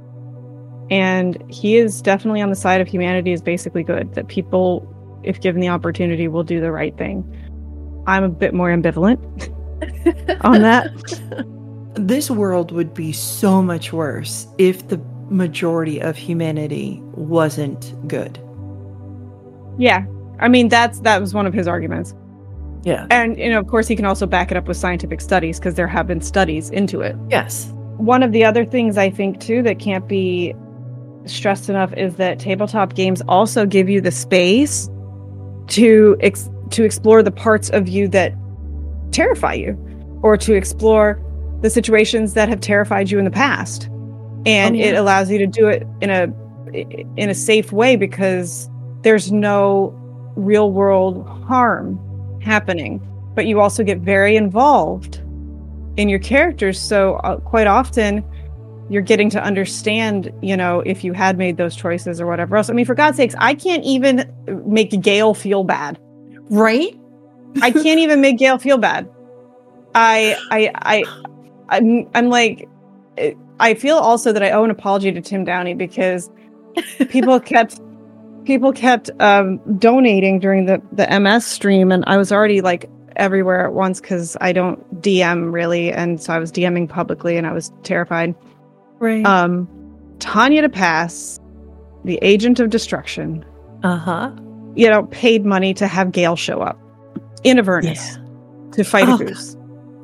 And he is definitely on the side of humanity is basically good, that people, if given the opportunity, will do the right thing. I'm a bit more ambivalent on that. This world would be so much worse if the majority of humanity wasn't good. Yeah. I mean, that's that was one of his arguments. Yeah. And, you know, of course, he can also back it up with scientific studies because there have been studies into it. Yes. One of the other things I think, too, that can't be stressed enough is that tabletop games also give you the space to ex- to explore the parts of you that terrify you, or to explore the situations that have terrified you in the past. And oh, yeah. it allows you to do it in a in a safe way because there's no real world harm happening, but you also get very involved in your characters. So uh, quite often you're getting to understand, you know, if you had made those choices or whatever else. I mean, for God's sakes, I can't even make Gail feel bad. Right? I can't even make Gail feel bad. I, I, I, I'm, I'm like, I feel also that I owe an apology to Tim Downey because people kept People kept um, donating during the, the M S stream, and I was already like everywhere at once because I don't D M really, and so I was DMing publicly, and I was terrified. Right. Um, Tanya DePass, the agent of destruction, uh huh, you know, paid money to have Gail show up in Avernus yeah. to fight oh. a goose.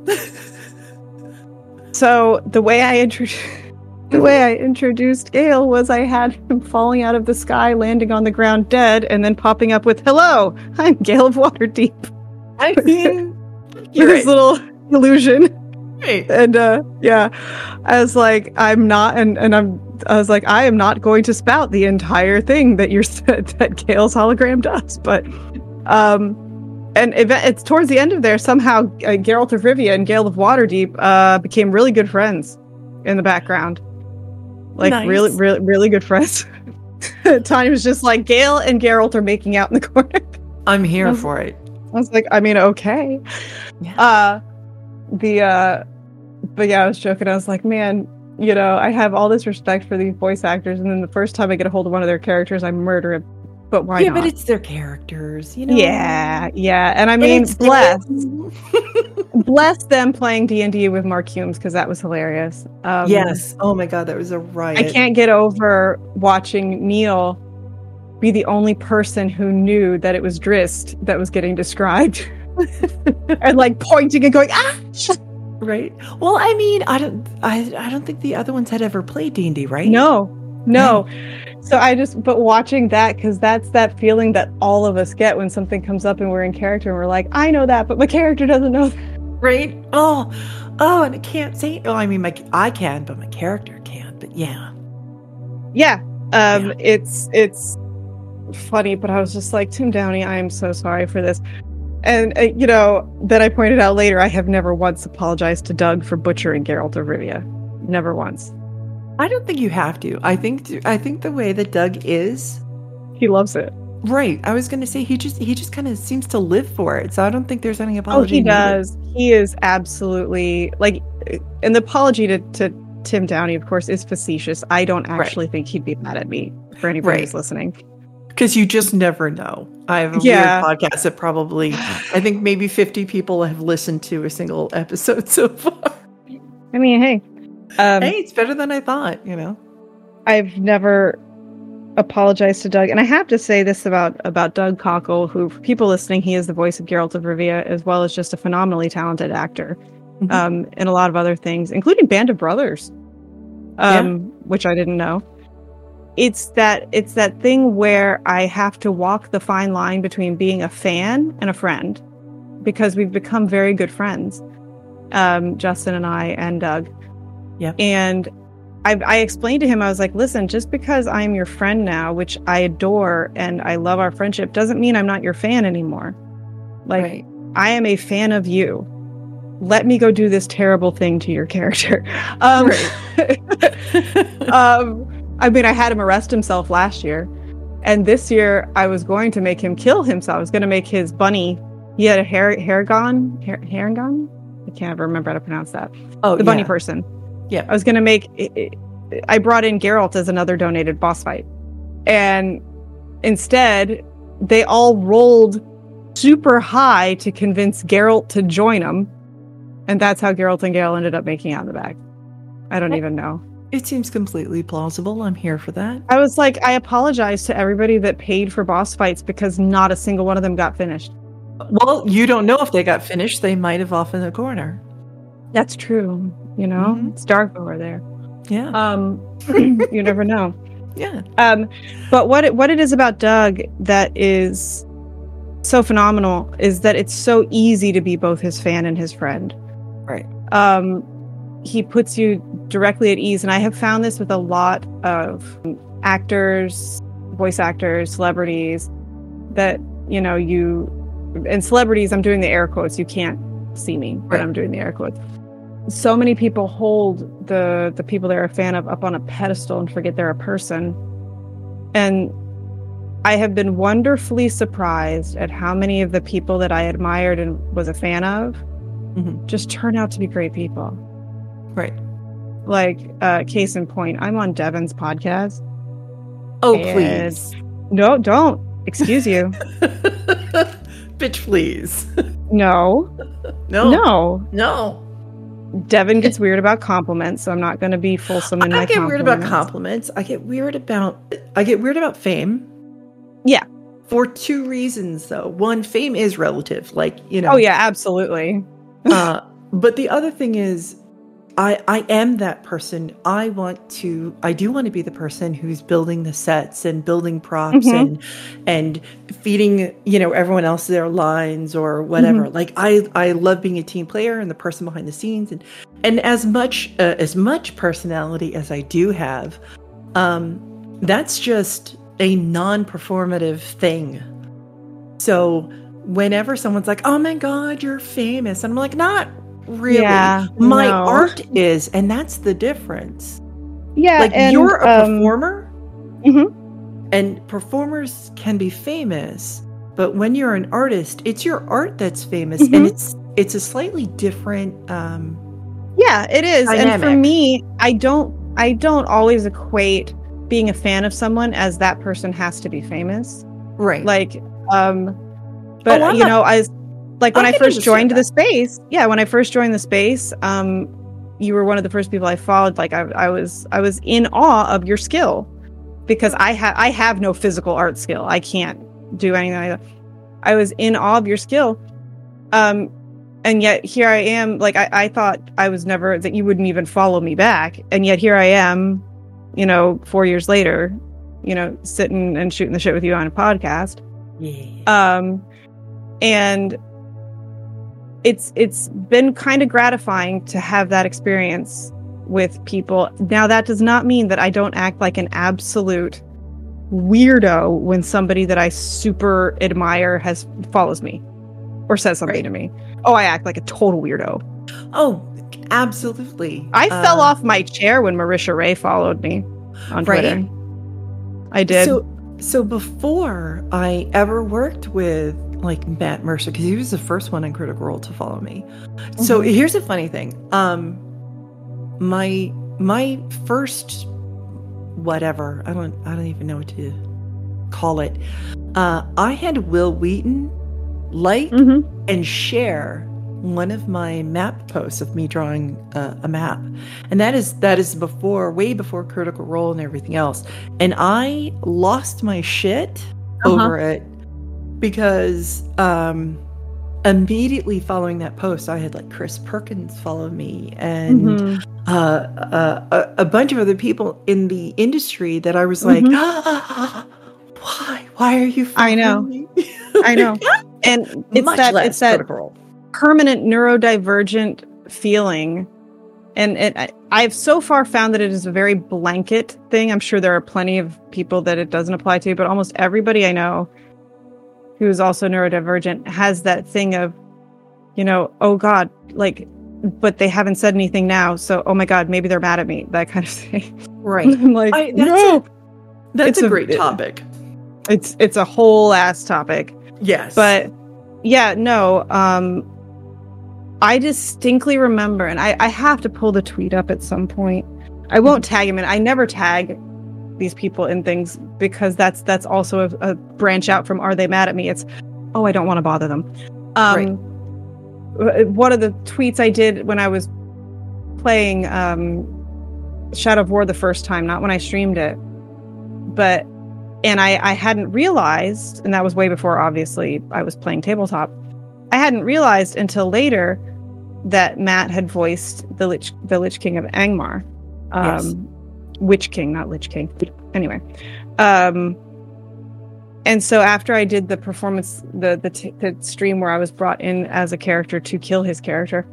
So the way I introduced. The way I introduced Gail was I had him falling out of the sky, landing on the ground dead, and then popping up with, "Hello, I'm Gail of Waterdeep." I mean, this right. little illusion. Right. And uh, yeah, I was like, I'm not, and, and I'm, I was like, I am not going to spout the entire thing that you're that Gail's hologram does, but um, and it, it's towards the end of there somehow uh, Geralt of Rivia and Gail of Waterdeep uh became really good friends in the background. Like, nice. really, really, really good friends. Tanya was just like, Gail and Geralt are making out in the corner. I'm here was, for it. I was like, I mean, okay. Yeah. Uh, the, uh, but yeah, I was joking. I was like, man, you know, I have all this respect for these voice actors, and then the first time I get a hold of one of their characters, I murder him. But why yeah, not? Yeah, but it's their characters, you know? Yeah, yeah. And I mean, it's bless. Bless them playing D and D with Mark Humes, because that was hilarious. Um, yes. Oh my God, that was a riot. I can't get over watching Neil be the only person who knew that it was Drizzt that was getting described. and like pointing and going, ah! Right. Well, I mean, I don't, I, I don't think the other ones had ever played D and D, right? No, no. So I just, but watching that, because that's that feeling that all of us get when something comes up and we're in character and we're like, I know that, but my character doesn't know that. Right. Oh, oh, and I can't say, oh, I mean, my, I can, but my character can't, but yeah. Yeah. Um, yeah. It's, it's funny, but I was just like, Tim Downey, I am so sorry for this. And, uh, you know, then I pointed out later, I have never once apologized to Doug for butchering Geralt of Rivia. Never once. I don't think you have to. I think I think the way that Doug is, he loves it. Right. I was going to say he just he just kind of seems to live for it. So I don't think there's any apology. Oh, he does. Needed. He is absolutely like, and the apology to, to Tim Downey, of course, is facetious. I don't actually right. think he'd be mad at me for anybody right. who's listening. Because you just never know. I have a yeah. weird podcast that probably, I think maybe fifty people have listened to a single episode so far. I mean, hey. Um, hey, it's better than I thought, you know? I've never apologized to Doug. And I have to say this about, about Doug Cockle, who, for people listening, he is the voice of Geralt of Rivia, as well as just a phenomenally talented actor mm-hmm. um, in a lot of other things, including Band of Brothers, um, yeah. which I didn't know. It's that it's that thing where I have to walk the fine line between being a fan and a friend, because we've become very good friends, um, Justin and I and Doug. Yeah. And I, I explained to him, I was like, listen, just because I'm your friend now, which I adore and I love our friendship, doesn't mean I'm not your fan anymore. Like, right. I am a fan of you. Let me go do this terrible thing to your character. Um, right. um, I mean, I had him arrest himself last year, and this year I was going to make him kill himself. I was going to make his bunny. He had a hair hair gun, hair hair gun. I can't ever remember how to pronounce that. Oh, the yeah. bunny person. Yeah, I was going to make. It, it, I brought in Geralt as another donated boss fight, and instead they all rolled super high to convince Geralt to join them, and that's how Geralt and Gale ended up making out in the back. I don't even know. It seems completely plausible. I'm here for that. I was like, I apologize to everybody that paid for boss fights because not a single one of them got finished. Well, you don't know if they got finished. They might have off in the corner. That's true. You know, mm-hmm. It's dark over there. Yeah. Um, you never know. Yeah. Um, but what it, what it is about Doug that is so phenomenal is that it's so easy to be both his fan and his friend. Right. Um, he puts you directly at ease. And I have found this with a lot of actors, voice actors, celebrities that, you know, you, and celebrities, I'm doing the air quotes. You can't see me, but right. I'm doing the air quotes. So many people hold the, the people they're a fan of up on a pedestal and forget they're a person. And I have been wonderfully surprised at how many of the people that I admired and was a fan of mm-hmm. just turn out to be great people. Right. Like, uh, case in point, I'm on Devin's podcast. Oh, please. No, don't. Excuse you. Bitch, please. No. No. No. No. Devin gets weird about compliments, so I'm not going to be fulsome in I my get compliments. weird about compliments. I get weird about I get weird about fame. Yeah. For two reasons, though. One, fame is relative. Like, you know. Oh, yeah, absolutely. uh, but the other thing is, I, I am that person. I want to, I do want to be the person who's building the sets and building props mm-hmm. and, and feeding, you know, everyone else their lines or whatever. Mm-hmm. Like I, I love being a team player and the person behind the scenes, and, and as much, uh, as much personality as I do have, um, that's just a non-performative thing. So whenever someone's like, oh my God, you're famous. And I'm like, not really. Yeah, my no. art is, and that's the difference. Yeah, like and, you're a um, performer, mm-hmm. and performers can be famous, but when you're an artist, it's your art that's famous, mm-hmm. and it's it's a slightly different. Um, yeah, it is, dynamic. And for me, I don't I don't always equate being a fan of someone as that person has to be famous, right? Like, um, but oh, you not- know, I. Like when I, I first joined that. the space, yeah, when I first joined the space, um, you were one of the first people I followed. Like I, I was, I was in awe of your skill because I have, I have no physical art skill. I can't do anything like that. I was in awe of your skill, Um, and yet here I am, like, I, I thought I was never, that you wouldn't even follow me back. And yet here I am, you know, four years later, you know, sitting and shooting the shit with you on a podcast. Yeah. Um, and it's, it's been kind of gratifying to have that experience with people. Now, that does not mean that I don't act like an absolute weirdo when somebody that I super admire has follows me or says something right. to me. Oh, I act like a total weirdo. Oh, absolutely. I uh, fell off my chair when Marisha Ray followed me on Twitter. Right? I did. So, so before I ever worked with like Matt Mercer, because he was the first one in Critical Role to follow me. Mm-hmm. So here's the funny thing. Um, my my first whatever I don't I don't even know what to call it. Uh, I had Will Wheaton like mm-hmm. and share one of my map posts of me drawing uh, a map, and that is that is before way before Critical Role and everything else. And I lost my shit uh-huh. over it because um, immediately following that post, I had like Chris Perkins follow me and mm-hmm. uh, uh, a, a bunch of other people in the industry that I was like, mm-hmm. ah, why? Why are you following I know. me? I know. And it's Much that less it's that critical. permanent neurodivergent feeling. And it, I, I've so far found that it is a very blanket thing. I'm sure there are plenty of people that it doesn't apply to, but almost everybody I know who is also neurodivergent has that thing of, you know, oh God, like, but they haven't said anything now. So, oh my God, maybe they're mad at me. That kind of thing. Right. I'm like, I, that's no. A, that's it's a a great topic. It's, it's a whole ass topic. Yes. But yeah, no, um, I distinctly remember, and I, I have to pull the tweet up at some point. I won't tag him in. I never tag these people in things because that's that's also a, a branch out from are they mad at me? It's, oh, I don't want to bother them. Um, right. One of the tweets I did when I was playing um, Shadow of War the first time, not when I streamed it, but and I, I hadn't realized, and that was way before, obviously, I was playing tabletop. I hadn't realized until later that Matt had voiced the Lich, the Lich King of Angmar. Um, yes. Witch King, not Lich King. Anyway. Um, and so after I did the performance, the, the, t- the stream where I was brought in as a character to kill his character,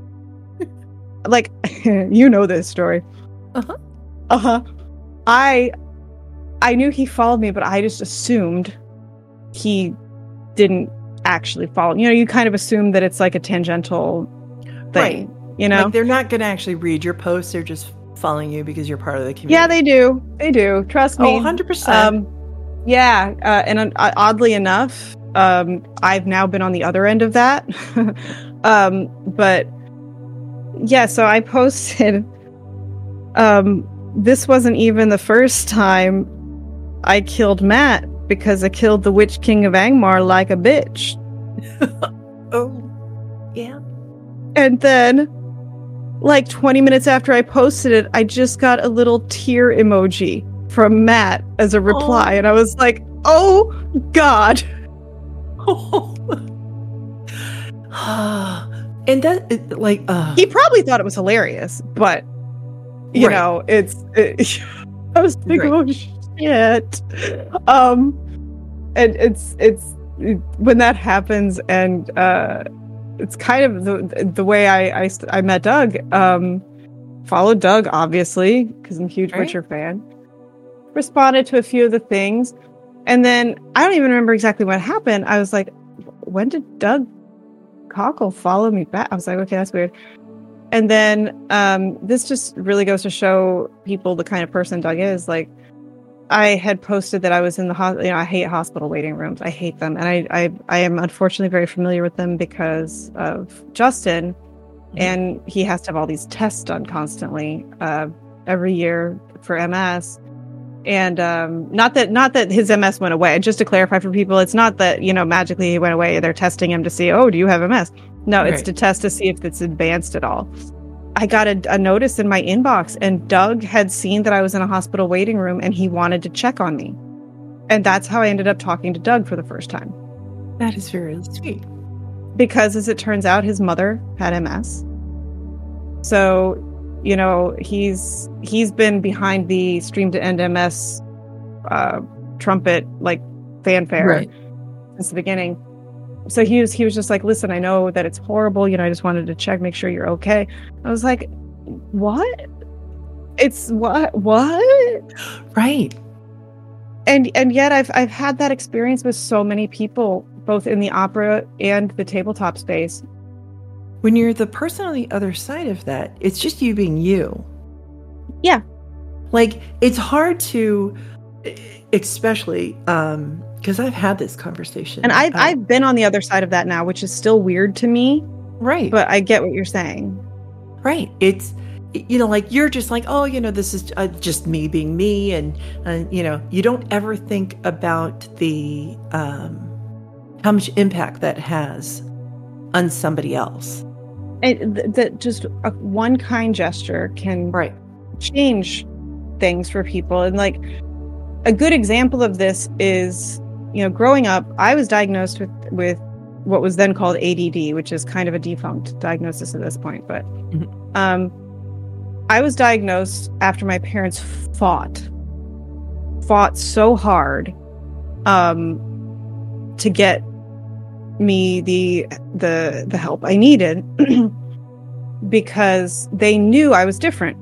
like, you know this story. Uh-huh. Uh-huh. I... I knew he followed me, but I just assumed he didn't actually follow. You know, you kind of assume that it's like a tangential thing, right. You know? Like they're not going to actually read your posts. They're just following you because you're part of the community. Yeah, they do. They do. Trust me. Oh, one hundred percent. Um, yeah. Uh, and uh, oddly enough, um, I've now been on the other end of that. um, but yeah, so I posted, um, this wasn't even the first time I killed Matt because I killed the Witch King of Angmar like a bitch. Oh, yeah. And then, like twenty minutes after I posted it, I just got a little tear emoji from Matt as a reply. Oh. And I was like, oh, God. And that, like... Uh... He probably thought it was hilarious, but, you right. know, it's... It, I was like, right. oh, shit. Um, and it's it's it, when that happens, and uh, it's kind of the the way I I, I met Doug. Um, followed Doug obviously because I'm a huge right. Witcher fan. Responded to a few of the things, and then I don't even remember exactly what happened. I was like, when did Doug Cockle follow me back? I was like, okay, that's weird. And then um, this just really goes to show people the kind of person Doug is. Like, I had posted that I was in the hospital. You know, I hate hospital waiting rooms. I hate them. And I, I, I am unfortunately very familiar with them because of Justin. Mm-hmm. And he has to have all these tests done constantly, uh, every year for M S. And um, not that not that his M S went away. Just to clarify for people, it's not that, you know, magically he went away. They're testing him to see, oh, do you have M S? No, right. It's to test to see if it's advanced at all. I got a, a notice in my inbox, and Doug had seen that I was in a hospital waiting room, and he wanted to check on me. And that's how I ended up talking to Doug for the first time. That is very sweet. because as it turns out, his mother had M S. So, you know, he's he's been behind the Stream to End M S uh, trumpet like fanfare right. since the beginning. So he was he was just like, listen, I know that it's horrible. You know, I just wanted to check, make sure you're okay. I was like, what? It's what? What? Right. And and yet I've I've had that experience with so many people, both in the opera and the tabletop space. When you're the person on the other side of that, it's just you being you. Yeah. Like, it's hard to, especially um, because I've had this conversation. And I've, uh, I've been on the other side of that now, which is still weird to me. Right. But I get what you're saying. Right. It's, you know, like, you're just like, oh, you know, this is uh, just me being me. And, uh, you know, you don't ever think about the, um, how much impact that has on somebody else. And th- that just a, one kind gesture can right. change things for people. And like a good example of this is, you know, growing up, I was diagnosed with, with what was then called A D D, which is kind of a defunct diagnosis at this point. But mm-hmm. um, I was diagnosed after my parents fought, fought so hard um, to get me the the the help I needed because they knew I was different.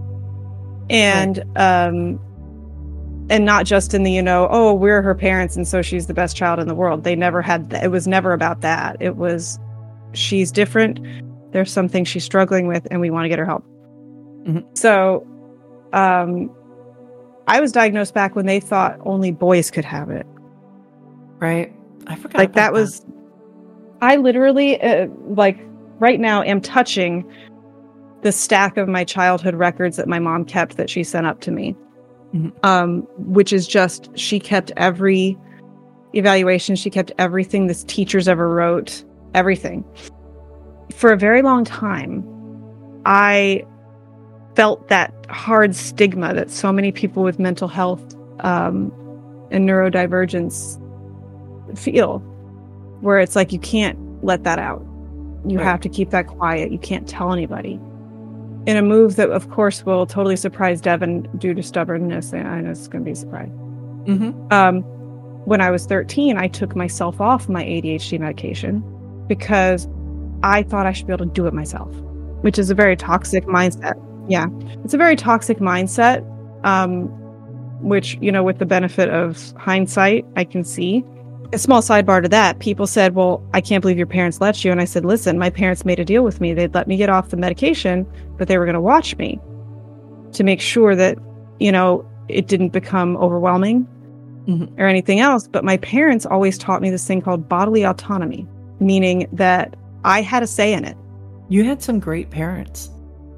And right. um and not just in the, you know, oh, we're her parents and so she's the best child in the world. They never had that. It was never about that. It was, she's different. There's something she's struggling with and we want to get her help. Mm-hmm. So um I was diagnosed back when they thought only boys could have it. Right. I forgot like that, that was I literally uh, like right now am touching the stack of my childhood records that my mom kept that she sent up to me. Mm-hmm. Um, which is just, she kept every evaluation. She kept everything this teachers ever wrote, everything. For a very long time, I felt that hard stigma that so many people with mental health um, and neurodivergence feel, where it's like, you can't let that out. You right. have to keep that quiet. You can't tell anybody. In a move that, of course, will totally surprise Devin due to stubbornness. And I know it's going to be a surprise. Mm-hmm. Um, when I was thirteen, I took myself off my A D H D medication because I thought I should be able to do it myself, which is a very toxic mindset. Yeah, it's a very toxic mindset, um, which, you know, with the benefit of hindsight, I can see. A small sidebar to that, people said, well, I can't believe your parents let you. And I said, listen, my parents made a deal with me. They'd let me get off the medication, but they were going to watch me to make sure that, you know, it didn't become overwhelming mm-hmm. or anything else. But my parents always taught me this thing called bodily autonomy, meaning that I had a say in it. You had some great parents.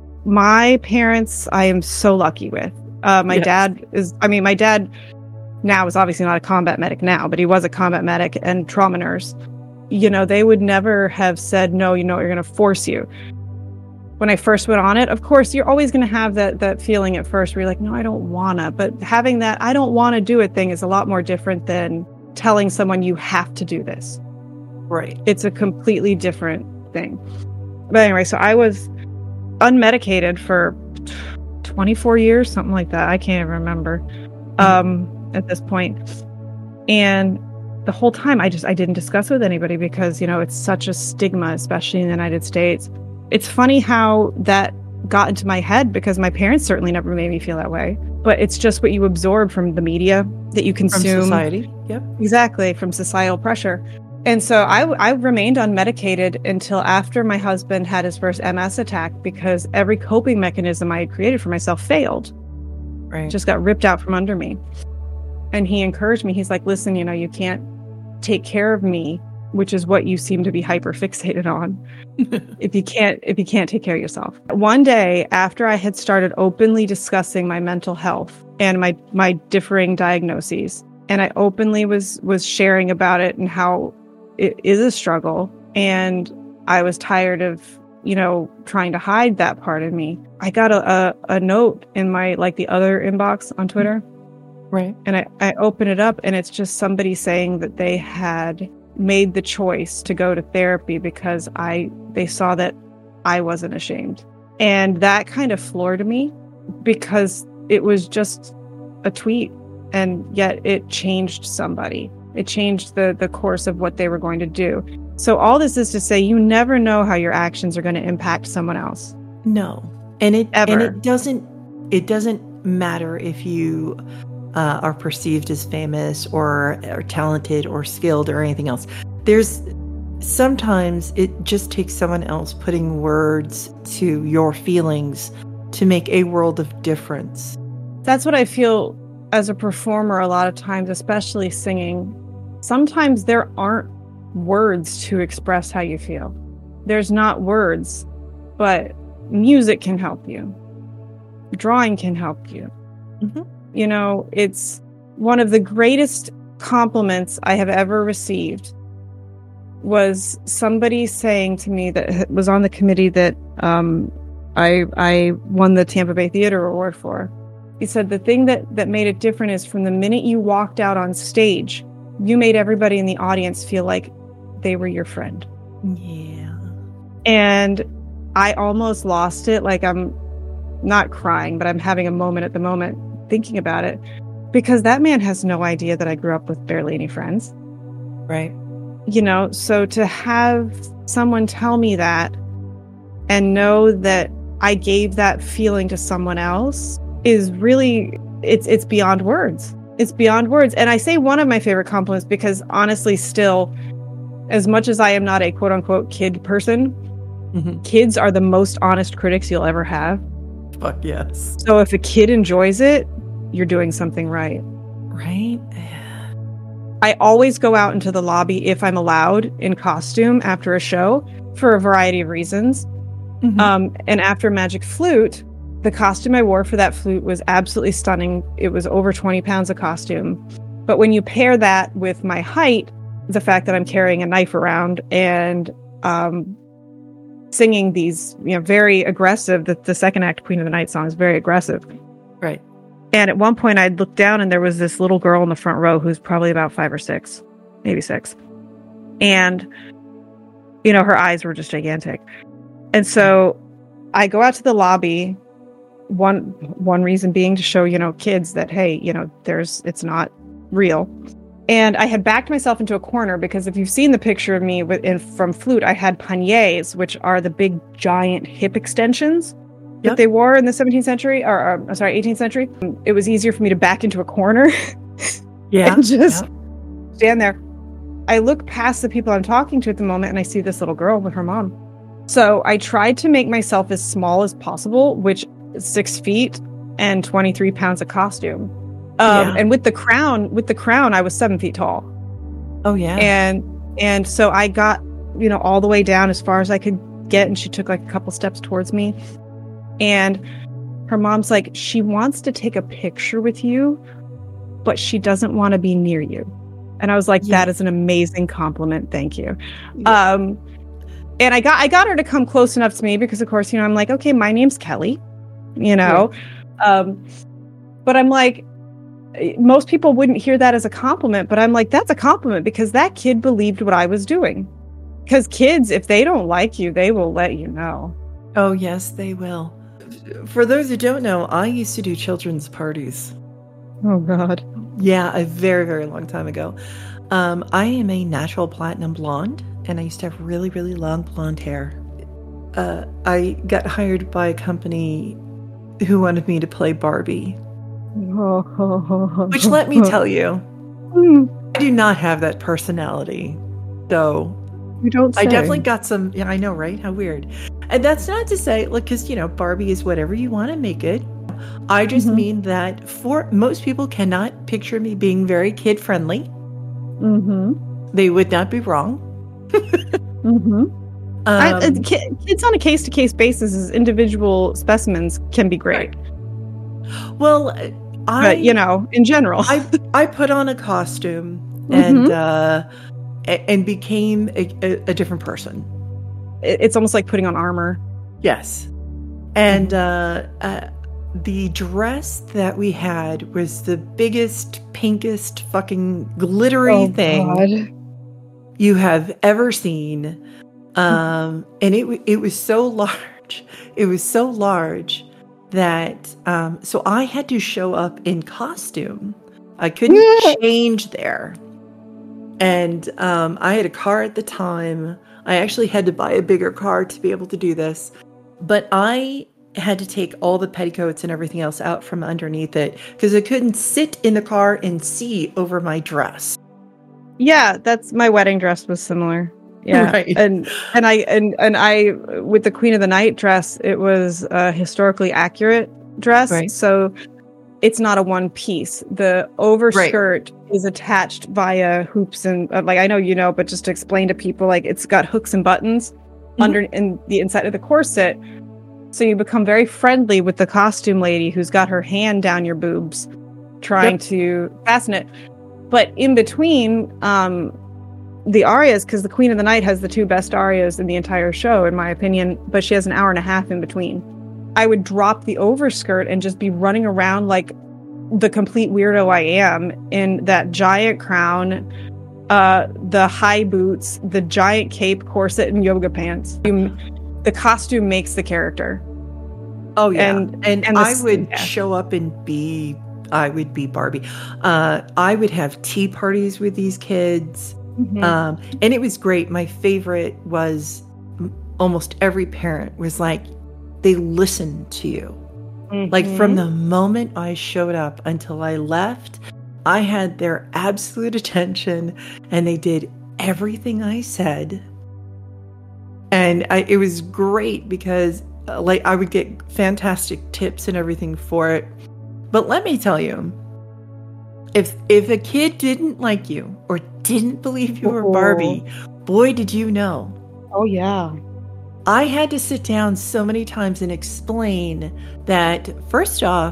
My parents, I am so lucky with. Uh, my yes. dad is, I mean, my dad now is obviously not a combat medic now, but he was a combat medic and trauma nurse. You know, they would never have said, no, you know, we're going to force you. When I first went on it, of course, you're always going to have that that feeling at first where you're like, no, I don't want to. But having that I don't want to do it thing is a lot more different than telling someone you have to do this. Right. It's a completely different thing. But anyway, so I was unmedicated for twenty-four years, something like that. I can't even remember. Mm-hmm. Um, at this point. And the whole time I just, I didn't discuss with anybody because, you know, it's such a stigma, especially in the United States. It's funny how that got into my head because my parents certainly never made me feel that way, but it's just what you absorb from the media that you consume. From society. Yep. Exactly. From societal pressure. And so I, I remained unmedicated until after my husband had his first M S attack because every coping mechanism I had created for myself failed. Right. Just got ripped out from under me. And he encouraged me. He's like, listen, you know, you can't take care of me, which is what you seem to be hyper fixated on. if you can't, if you can't take care of yourself. One day after I had started openly discussing my mental health and my, my differing diagnoses, and I openly was, was sharing about it and how it is a struggle. And I was tired of, you know, trying to hide that part of me. I got a, a, a note in my, like the other inbox on Twitter. Right. And I, I open it up and it's just somebody saying that they had made the choice to go to therapy because I they saw that I wasn't ashamed. And that kind of floored me because it was just a tweet, and yet it changed somebody. It changed the the course of what they were going to do. So all this is to say, you never know how your actions are going to impact someone else. No. And it Ever. and it doesn't it doesn't matter if you uh, are perceived as famous or, or talented or skilled or anything else. There's sometimes it just takes someone else putting words to your feelings to make a world of difference. That's what I feel as a performer a lot of times, especially singing. Sometimes there aren't words to express how you feel. There's not words, but music can help you. Drawing can help you. Mm-hmm. You know, it's one of the greatest compliments I have ever received was somebody saying to me that was on the committee that um, I I won the Tampa Bay Theater Award for. He said the thing that, that made it different is from the minute you walked out on stage, you made everybody in the audience feel like they were your friend. Yeah. And I almost lost it. Like, I'm not crying, but I'm having a moment at the moment thinking about it, because that man has no idea that I grew up with barely any friends. Right. You know, so to have someone tell me that and know that I gave that feeling to someone else is really, it's it's beyond words. It's beyond words. And I say one of my favorite compliments because honestly, still, as much as I am not a quote unquote kid person, mm-hmm. kids are the most honest critics you'll ever have. Fuck yes. So if a kid enjoys it, you're doing something right. Right? I always go out into the lobby if I'm allowed in costume after a show for a variety of reasons. Mm-hmm. Um, and after Magic Flute, the costume I wore for that flute was absolutely stunning. It was over twenty pounds of costume. But when you pair that with my height, the fact that I'm carrying a knife around and um, singing these, you know, very aggressive, the, the second act Queen of the Night song is very aggressive. Right. And at one point I'd looked down and there was this little girl in the front row who's probably about five or six, maybe six. And, you know, her eyes were just gigantic. And so I go out to the lobby, one one reason being to show, you know, kids that, hey, you know, there's, it's not real. And I had backed myself into a corner because if you've seen the picture of me with, in, from Flute, I had paniers, which are the big giant hip extensions that yep. they wore in the seventeenth century, or, or sorry, eighteenth century. It was easier for me to back into a corner yeah, and just yeah. stand there. I look past the people I'm talking to at the moment and I see this little girl with her mom. So I tried to make myself as small as possible, which is six feet and twenty-three pounds of costume. Um, yeah. And with the crown, with the crown, I was seven feet tall. Oh yeah. And, and so I got, you know, all the way down as far as I could get. And she took like a couple steps towards me. And her mom's like, she wants to take a picture with you, but she doesn't want to be near you. And I was like, yeah. that is an amazing compliment. Thank you. Yeah. Um, and I got, I got her to come close enough to me because of course, you know, I'm like, okay, my name's Kelly, you know? Yeah. Um, but I'm like, most people wouldn't hear that as a compliment, but I'm like, that's a compliment because that kid believed what I was doing. Because kids, if they don't like you, they will let you know. Oh, yes, they will. For those who don't know, I used to do children's parties. Oh, God. Yeah, a very, very long time ago. Um, I am a natural platinum blonde, and I used to have really, really long blonde hair. Uh, I got hired by a company who wanted me to play Barbie. Which, let me tell you, I do not have that personality. So, you don't say. I definitely got some, yeah, I know, right? How weird. And that's not to say, like, because, you know, Barbie is whatever you want to make it. I just mm-hmm. mean that for most people cannot picture me being very kid-friendly. Mm-hmm. They would not be wrong. mm-hmm. um, I, uh, kids on a case-to-case basis as individual specimens can be great. Right. Well, I... But, you know, in general. I, I put on a costume and, mm-hmm. uh, and became a, a, a different person. It's almost like putting on armor. Yes. And uh, uh, the dress that we had was the biggest, pinkest, fucking glittery oh, thing. God. you have ever seen. Um, and it it was so large. It was so large that um, so I had to show up in costume. I couldn't yeah. change there. And um, I had a car at the time. I actually had to buy a bigger car to be able to do this. But I had to take all the petticoats and everything else out from underneath it because I couldn't sit in the car and see over my dress. Yeah, that's my wedding dress was similar. Yeah, right. and and I and and I with the Queen of the Night dress, it was a historically accurate dress, right. So it's not a one piece. The overskirt right. is attached via hoops and uh, like I know you know, but just to explain to people, like it's got hooks and buttons mm-hmm. under in the inside of the corset, so you become very friendly with the costume lady who's got her hand down your boobs, trying yep. to fasten it. But in between. Um, The arias, because the Queen of the Night has the two best arias in the entire show, in my opinion, but she has an hour and a half in between. I would drop the overskirt and just be running around like the complete weirdo I am in that giant crown, uh, the high boots, the giant cape, corset, and yoga pants. The costume makes the character. Oh, yeah. And, and, and the, I would yeah. show up and be, I would be Barbie. Uh, I would have tea parties with these kids. Mm-hmm. Um, and it was great. My favorite was almost every parent was like, they listened to you. Mm-hmm. Like from the moment I showed up until I left, I had their absolute attention and they did everything I said. And I, it was great because uh, like I would get fantastic tips and everything for it. But let me tell you, If if a kid didn't like you or didn't believe you were Barbie, boy, did you know. Oh, yeah. I had to sit down so many times and explain that, first off,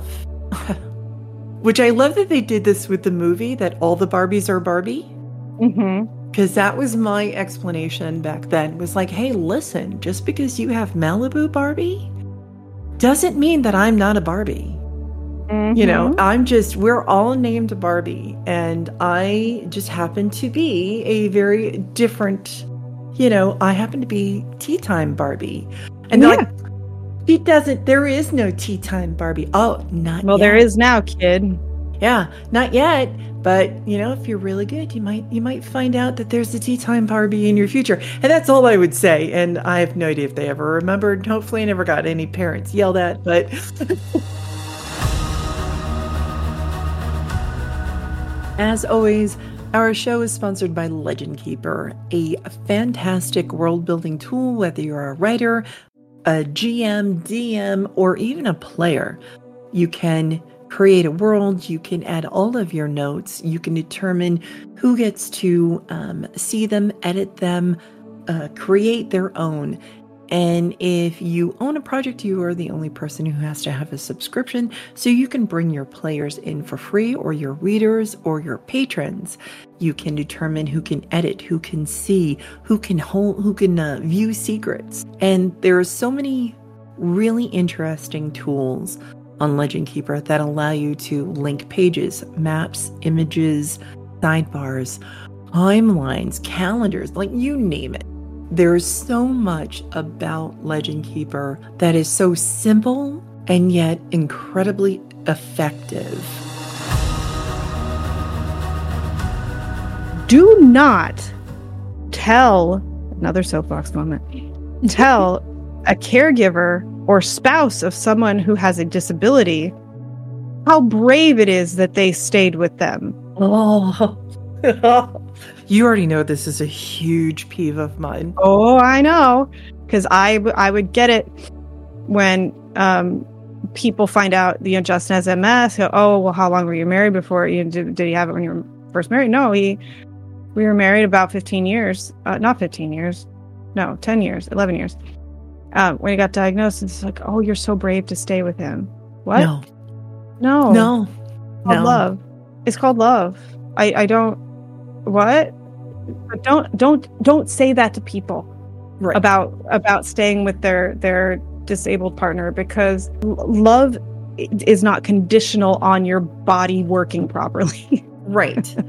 which I love that they did this with the movie, that all the Barbies are Barbie. Mm-hmm. Because that was my explanation back then, was like, hey, listen, just because you have Malibu Barbie doesn't mean that I'm not a Barbie. Mm-hmm. You know, I'm just, we're all named Barbie, and I just happen to be a very different, you know, I happen to be Tea Time Barbie. And yeah. they're like, she doesn't, there is no Tea Time Barbie. Oh, not well, yet. There is now, kid. Yeah, not yet. But, you know, if you're really good, you might, you might find out that there's a Tea Time Barbie in your future. And that's all I would say. And I have no idea if they ever remembered. Hopefully I never got any parents yelled at, but... As always, our show is sponsored by Legend Keeper, a fantastic world-building tool, whether you're a writer, a G M, D M, or even a player. You can create a world, you can add all of your notes, you can determine who gets to um, see them, edit them, uh, create their own. And if you own a project, you are the only person who has to have a subscription, so you can bring your players in for free, or your readers or your patrons. You can determine who can edit, who can see, who can hold, who can uh, view secrets. And there are so many really interesting tools on Legend Keeper that allow you to link pages, maps, images, sidebars, timelines, calendars, like you name it. There's so much about Legend Keeper that is so simple and yet incredibly effective. Do not tell, another soapbox moment, tell a caregiver or spouse of someone who has a disability how brave it is that they stayed with them. Oh, you already know this is a huge peeve of mine. Oh, I know. Because I, w- I would get it when um, people find out, you know, Justin has M S. Go, oh, well, how long were you married before? You did, did he have it when you were first married? No, he. We were married about fifteen years. Uh, not fifteen years. No, ten years, eleven years. Um, when he got diagnosed, it's like, oh, you're so brave to stay with him. What? No. No. No. It's called no. love. It's called love. I, I don't. What? But don't don't don't say that to people right. about about staying with their their disabled partner, because love is not conditional on your body working properly. Right.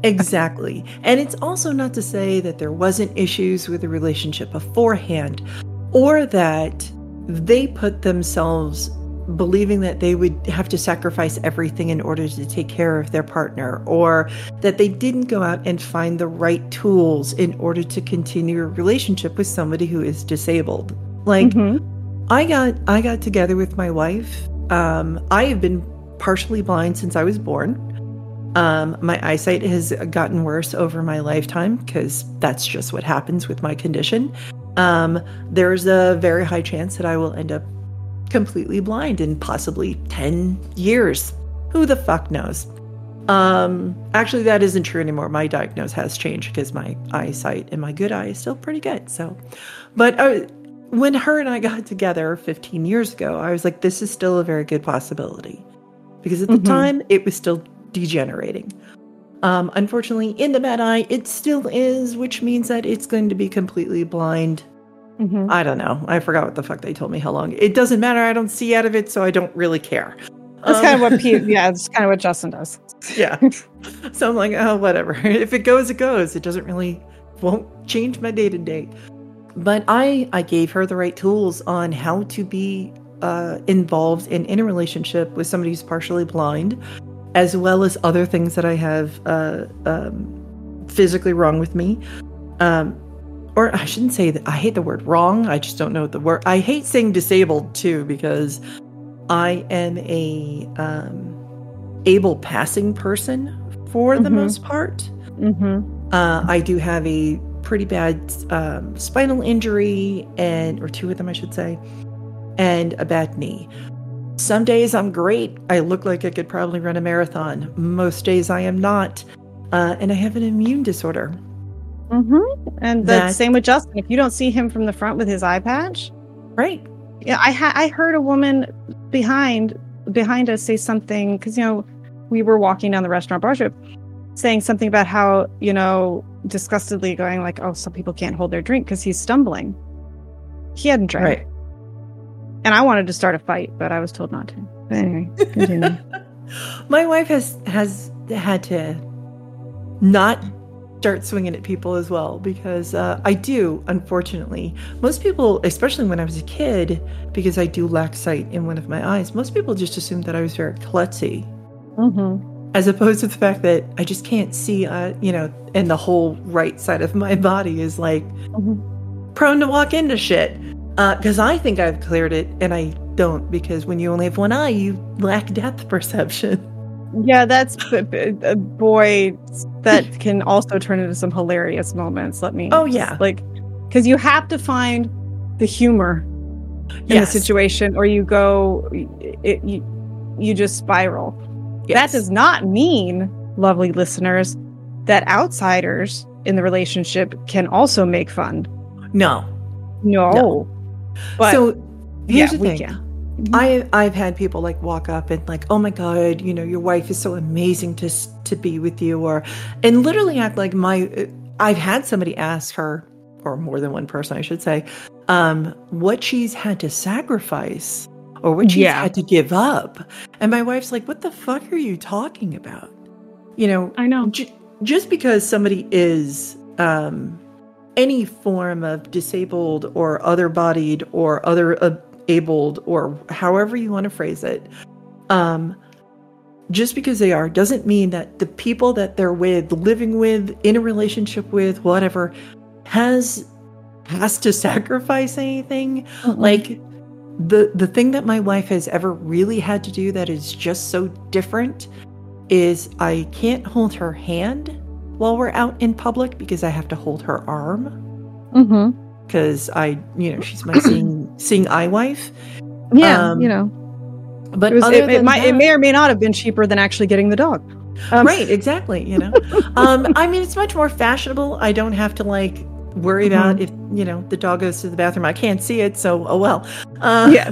Exactly. And it's also not to say that there wasn't issues with the relationship beforehand, or that they put themselves believing that they would have to sacrifice everything in order to take care of their partner, or that they didn't go out and find the right tools in order to continue a relationship with somebody who is disabled. Like, mm-hmm. I got I got together with my wife. Um, I have been partially blind since I was born. Um, my eyesight has gotten worse over my lifetime because that's just what happens with my condition. Um, there's a very high chance that I will end up completely blind in possibly ten years. Who the fuck knows? Um, actually, that isn't true anymore. My diagnosis has changed because my eyesight and my good eye is still pretty good. So, but uh, when her and I got together fifteen years ago, I was like, this is still a very good possibility. Because at the mm-hmm. time, it was still degenerating. Um, unfortunately, in the bad eye, it still is, which means that it's going to be completely blind. Mm-hmm. I don't know. I forgot what the fuck they told me how long. It doesn't matter. I don't see out of it, so I don't really care. That's um, kind of what Pete, yeah, it's kind of what Justin does. Yeah. So I'm like, oh, whatever. If it goes, it goes. It doesn't really, won't change my day to day. But I, I gave her the right tools on how to be uh, involved in, in a relationship with somebody who's partially blind, as well as other things that I have uh, um, physically wrong with me. Um, or I shouldn't say that. I hate the word wrong. I just don't know the word. I hate saying disabled too, because I am a um, able passing person for mm-hmm. the most part. Mm-hmm. Uh, I do have a pretty bad um, spinal injury, and or two of them, I should say, and a bad knee. Some days I'm great. I look like I could probably run a marathon. Most days I am not. Uh, and I have an immune disorder. Mm-hmm. And the same with Justin. If you don't see him from the front with his eye patch. Right. Yeah, I ha- I heard a woman behind behind us say something, because, you know, we were walking down the restaurant bar strip, saying something about how, you know, disgustedly going like, oh, some people can't hold their drink because he's stumbling. He hadn't drank. Right. And I wanted to start a fight, but I was told not to. But anyway, continue. My wife has has had to not start swinging at people as well, because uh, I do, unfortunately. Most people, especially when I was a kid, because I do lack sight in one of my eyes, most people just assumed that I was very klutzy. Mm-hmm. As opposed to the fact that I just can't see, uh, you know, and the whole right side of my body is like mm-hmm. prone to walk into shit. Because uh, I think I've cleared it, and I don't, because when you only have one eye, you lack depth perception. Yeah, that's a boy that can also turn into some hilarious moments. Let me. Oh yeah, like, because you have to find the humor in yes. the situation, or you go, it, you you just spiral. Yes. That does not mean, lovely listeners, that outsiders in the relationship can also make fun. No, no. no. But so here's yeah, the thing. Can. I I've had people like walk up and like, oh my God, you know, your wife is so amazing to to be with you, or and literally act like my. I've had somebody ask her, or more than one person, I should say, um, what she's had to sacrifice or what she's yeah. had to give up, and my wife's like, what the fuck are you talking about? You know, I know. J- just because somebody is. Um, any form of disabled or other-bodied or other-abled or however you want to phrase it, um, just because they are doesn't mean that the people that they're with, living with, in a relationship with, whatever, has has to sacrifice anything. Mm-hmm. Like, the the thing that my wife has ever really had to do that is just so different is I can't hold her hand while we're out in public, because I have to hold her arm. Mm-hmm. Because I, you know, she's my seeing seeing eye wife. Yeah, um, you know. But it, was, it, it, might, that, it may or may not have been cheaper than actually getting the dog. Um, right, exactly. You know, um, I mean, it's much more fashionable. I don't have to like worry mm-hmm. about if you know the dog goes to the bathroom. I can't see it, so oh well. Uh, yeah.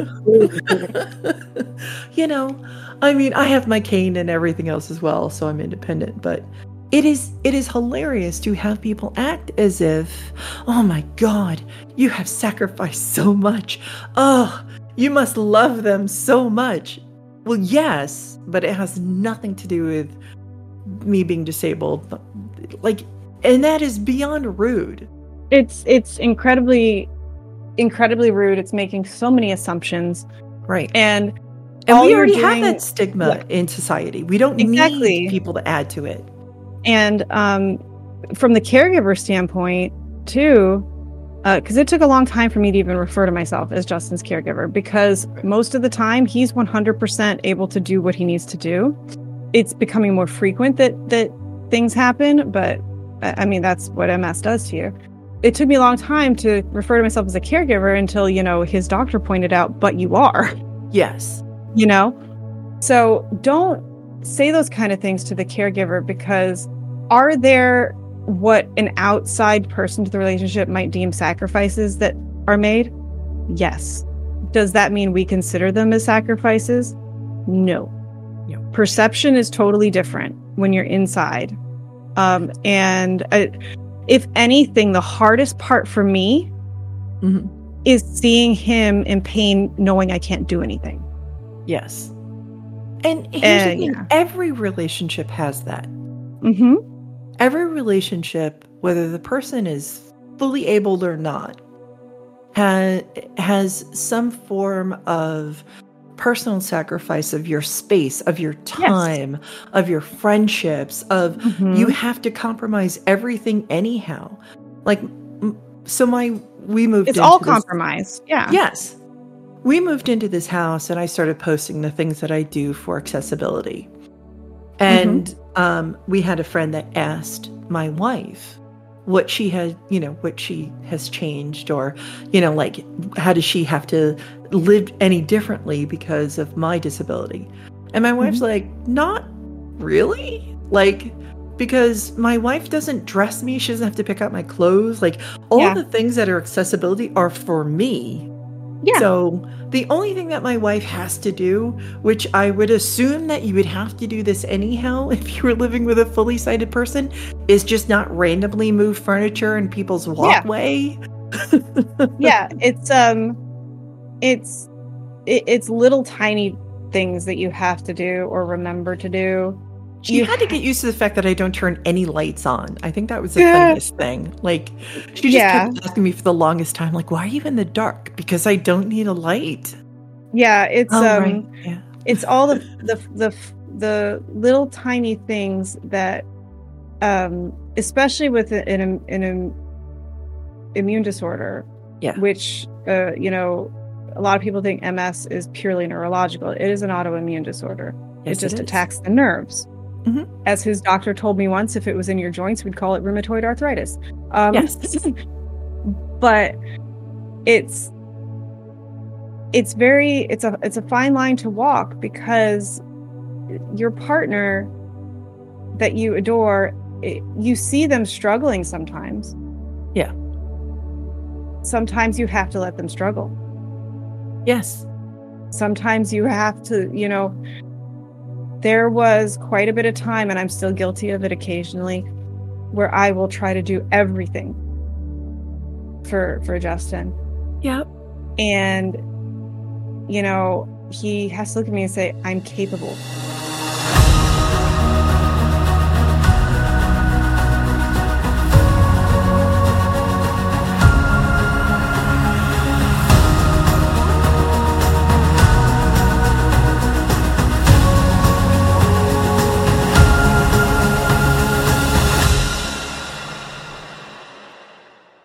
You know, I mean, I have my cane and everything else as well, so I'm independent, but. It is it is hilarious to have people act as if, oh my God, you have sacrificed so much. Oh, you must love them so much. Well, yes, but it has nothing to do with me being disabled. like, and that is beyond rude. It's it's incredibly, incredibly rude. It's making so many assumptions. Right. And and all we already doing, have that stigma yeah. in society. We don't exactly. need people to add to it. And um, from the caregiver standpoint, too, because uh, it took a long time for me to even refer to myself as Justin's caregiver, because most of the time he's one hundred percent able to do what he needs to do. It's becoming more frequent that that things happen, but I mean, that's what M S does to you. It took me a long time to refer to myself as a caregiver until, you know, his doctor pointed out, but you are. Yes. You know? So don't say those kind of things to the caregiver, because are there what an outside person to the relationship might deem sacrifices that are made? Yes. Does that mean we consider them as sacrifices? No. Yeah. Perception is totally different when you're inside. Um, and uh, if anything, the hardest part for me mm-hmm. is seeing him in pain, knowing I can't do anything. Yes. And here's uh, the thing, yeah. every relationship has that. Mm-hmm. Every relationship, whether the person is fully able or not, has, has some form of personal sacrifice of your space, of your time, yes. of your friendships, of mm-hmm. you have to compromise everything anyhow. Like, so my, we moved It's into all this, compromise. Yeah. Yes. We moved into this house and I started posting the things that I do for accessibility. And mm-hmm. um, we had a friend that asked my wife what she had, you know, what she has changed, or, you know, like, how does she have to live any differently because of my disability? And my wife's mm-hmm. like, not really. Like, because my wife doesn't dress me. She doesn't have to pick out my clothes. Like, all yeah. the things that are accessibility are for me. Yeah. So the only thing that my wife has to do, which I would assume that you would have to do this anyhow if you were living with a fully sighted person, is just not randomly move furniture in people's walkway. Yeah, yeah it's um, it's it, it's little tiny things that you have to do or remember to do. She you had to get used to the fact that I don't turn any lights on. I think that was the yeah. funniest thing. Like, she just yeah. kept asking me for the longest time, like, why are you in the dark? Because I don't need a light. Yeah, it's oh, um, right. yeah. it's all the, the the the little tiny things that, um, especially with an an, an immune disorder, yeah, which uh, you know, a lot of people think M S is purely neurological. It is an autoimmune disorder. Yes, it just it attacks the nerves. Mm-hmm. As his doctor told me once, if it was in your joints, we'd call it rheumatoid arthritis. Um, yes. But it's it's very it's a it's a fine line to walk, because your partner that you adore, it, you see them struggling sometimes. Yeah. Sometimes you have to let them struggle. Yes. Sometimes you have to, you know. There was quite a bit of time, and I'm still guilty of it occasionally, where I will try to do everything for for Justin. Yep. And, you know, he has to look at me and say, I'm capable.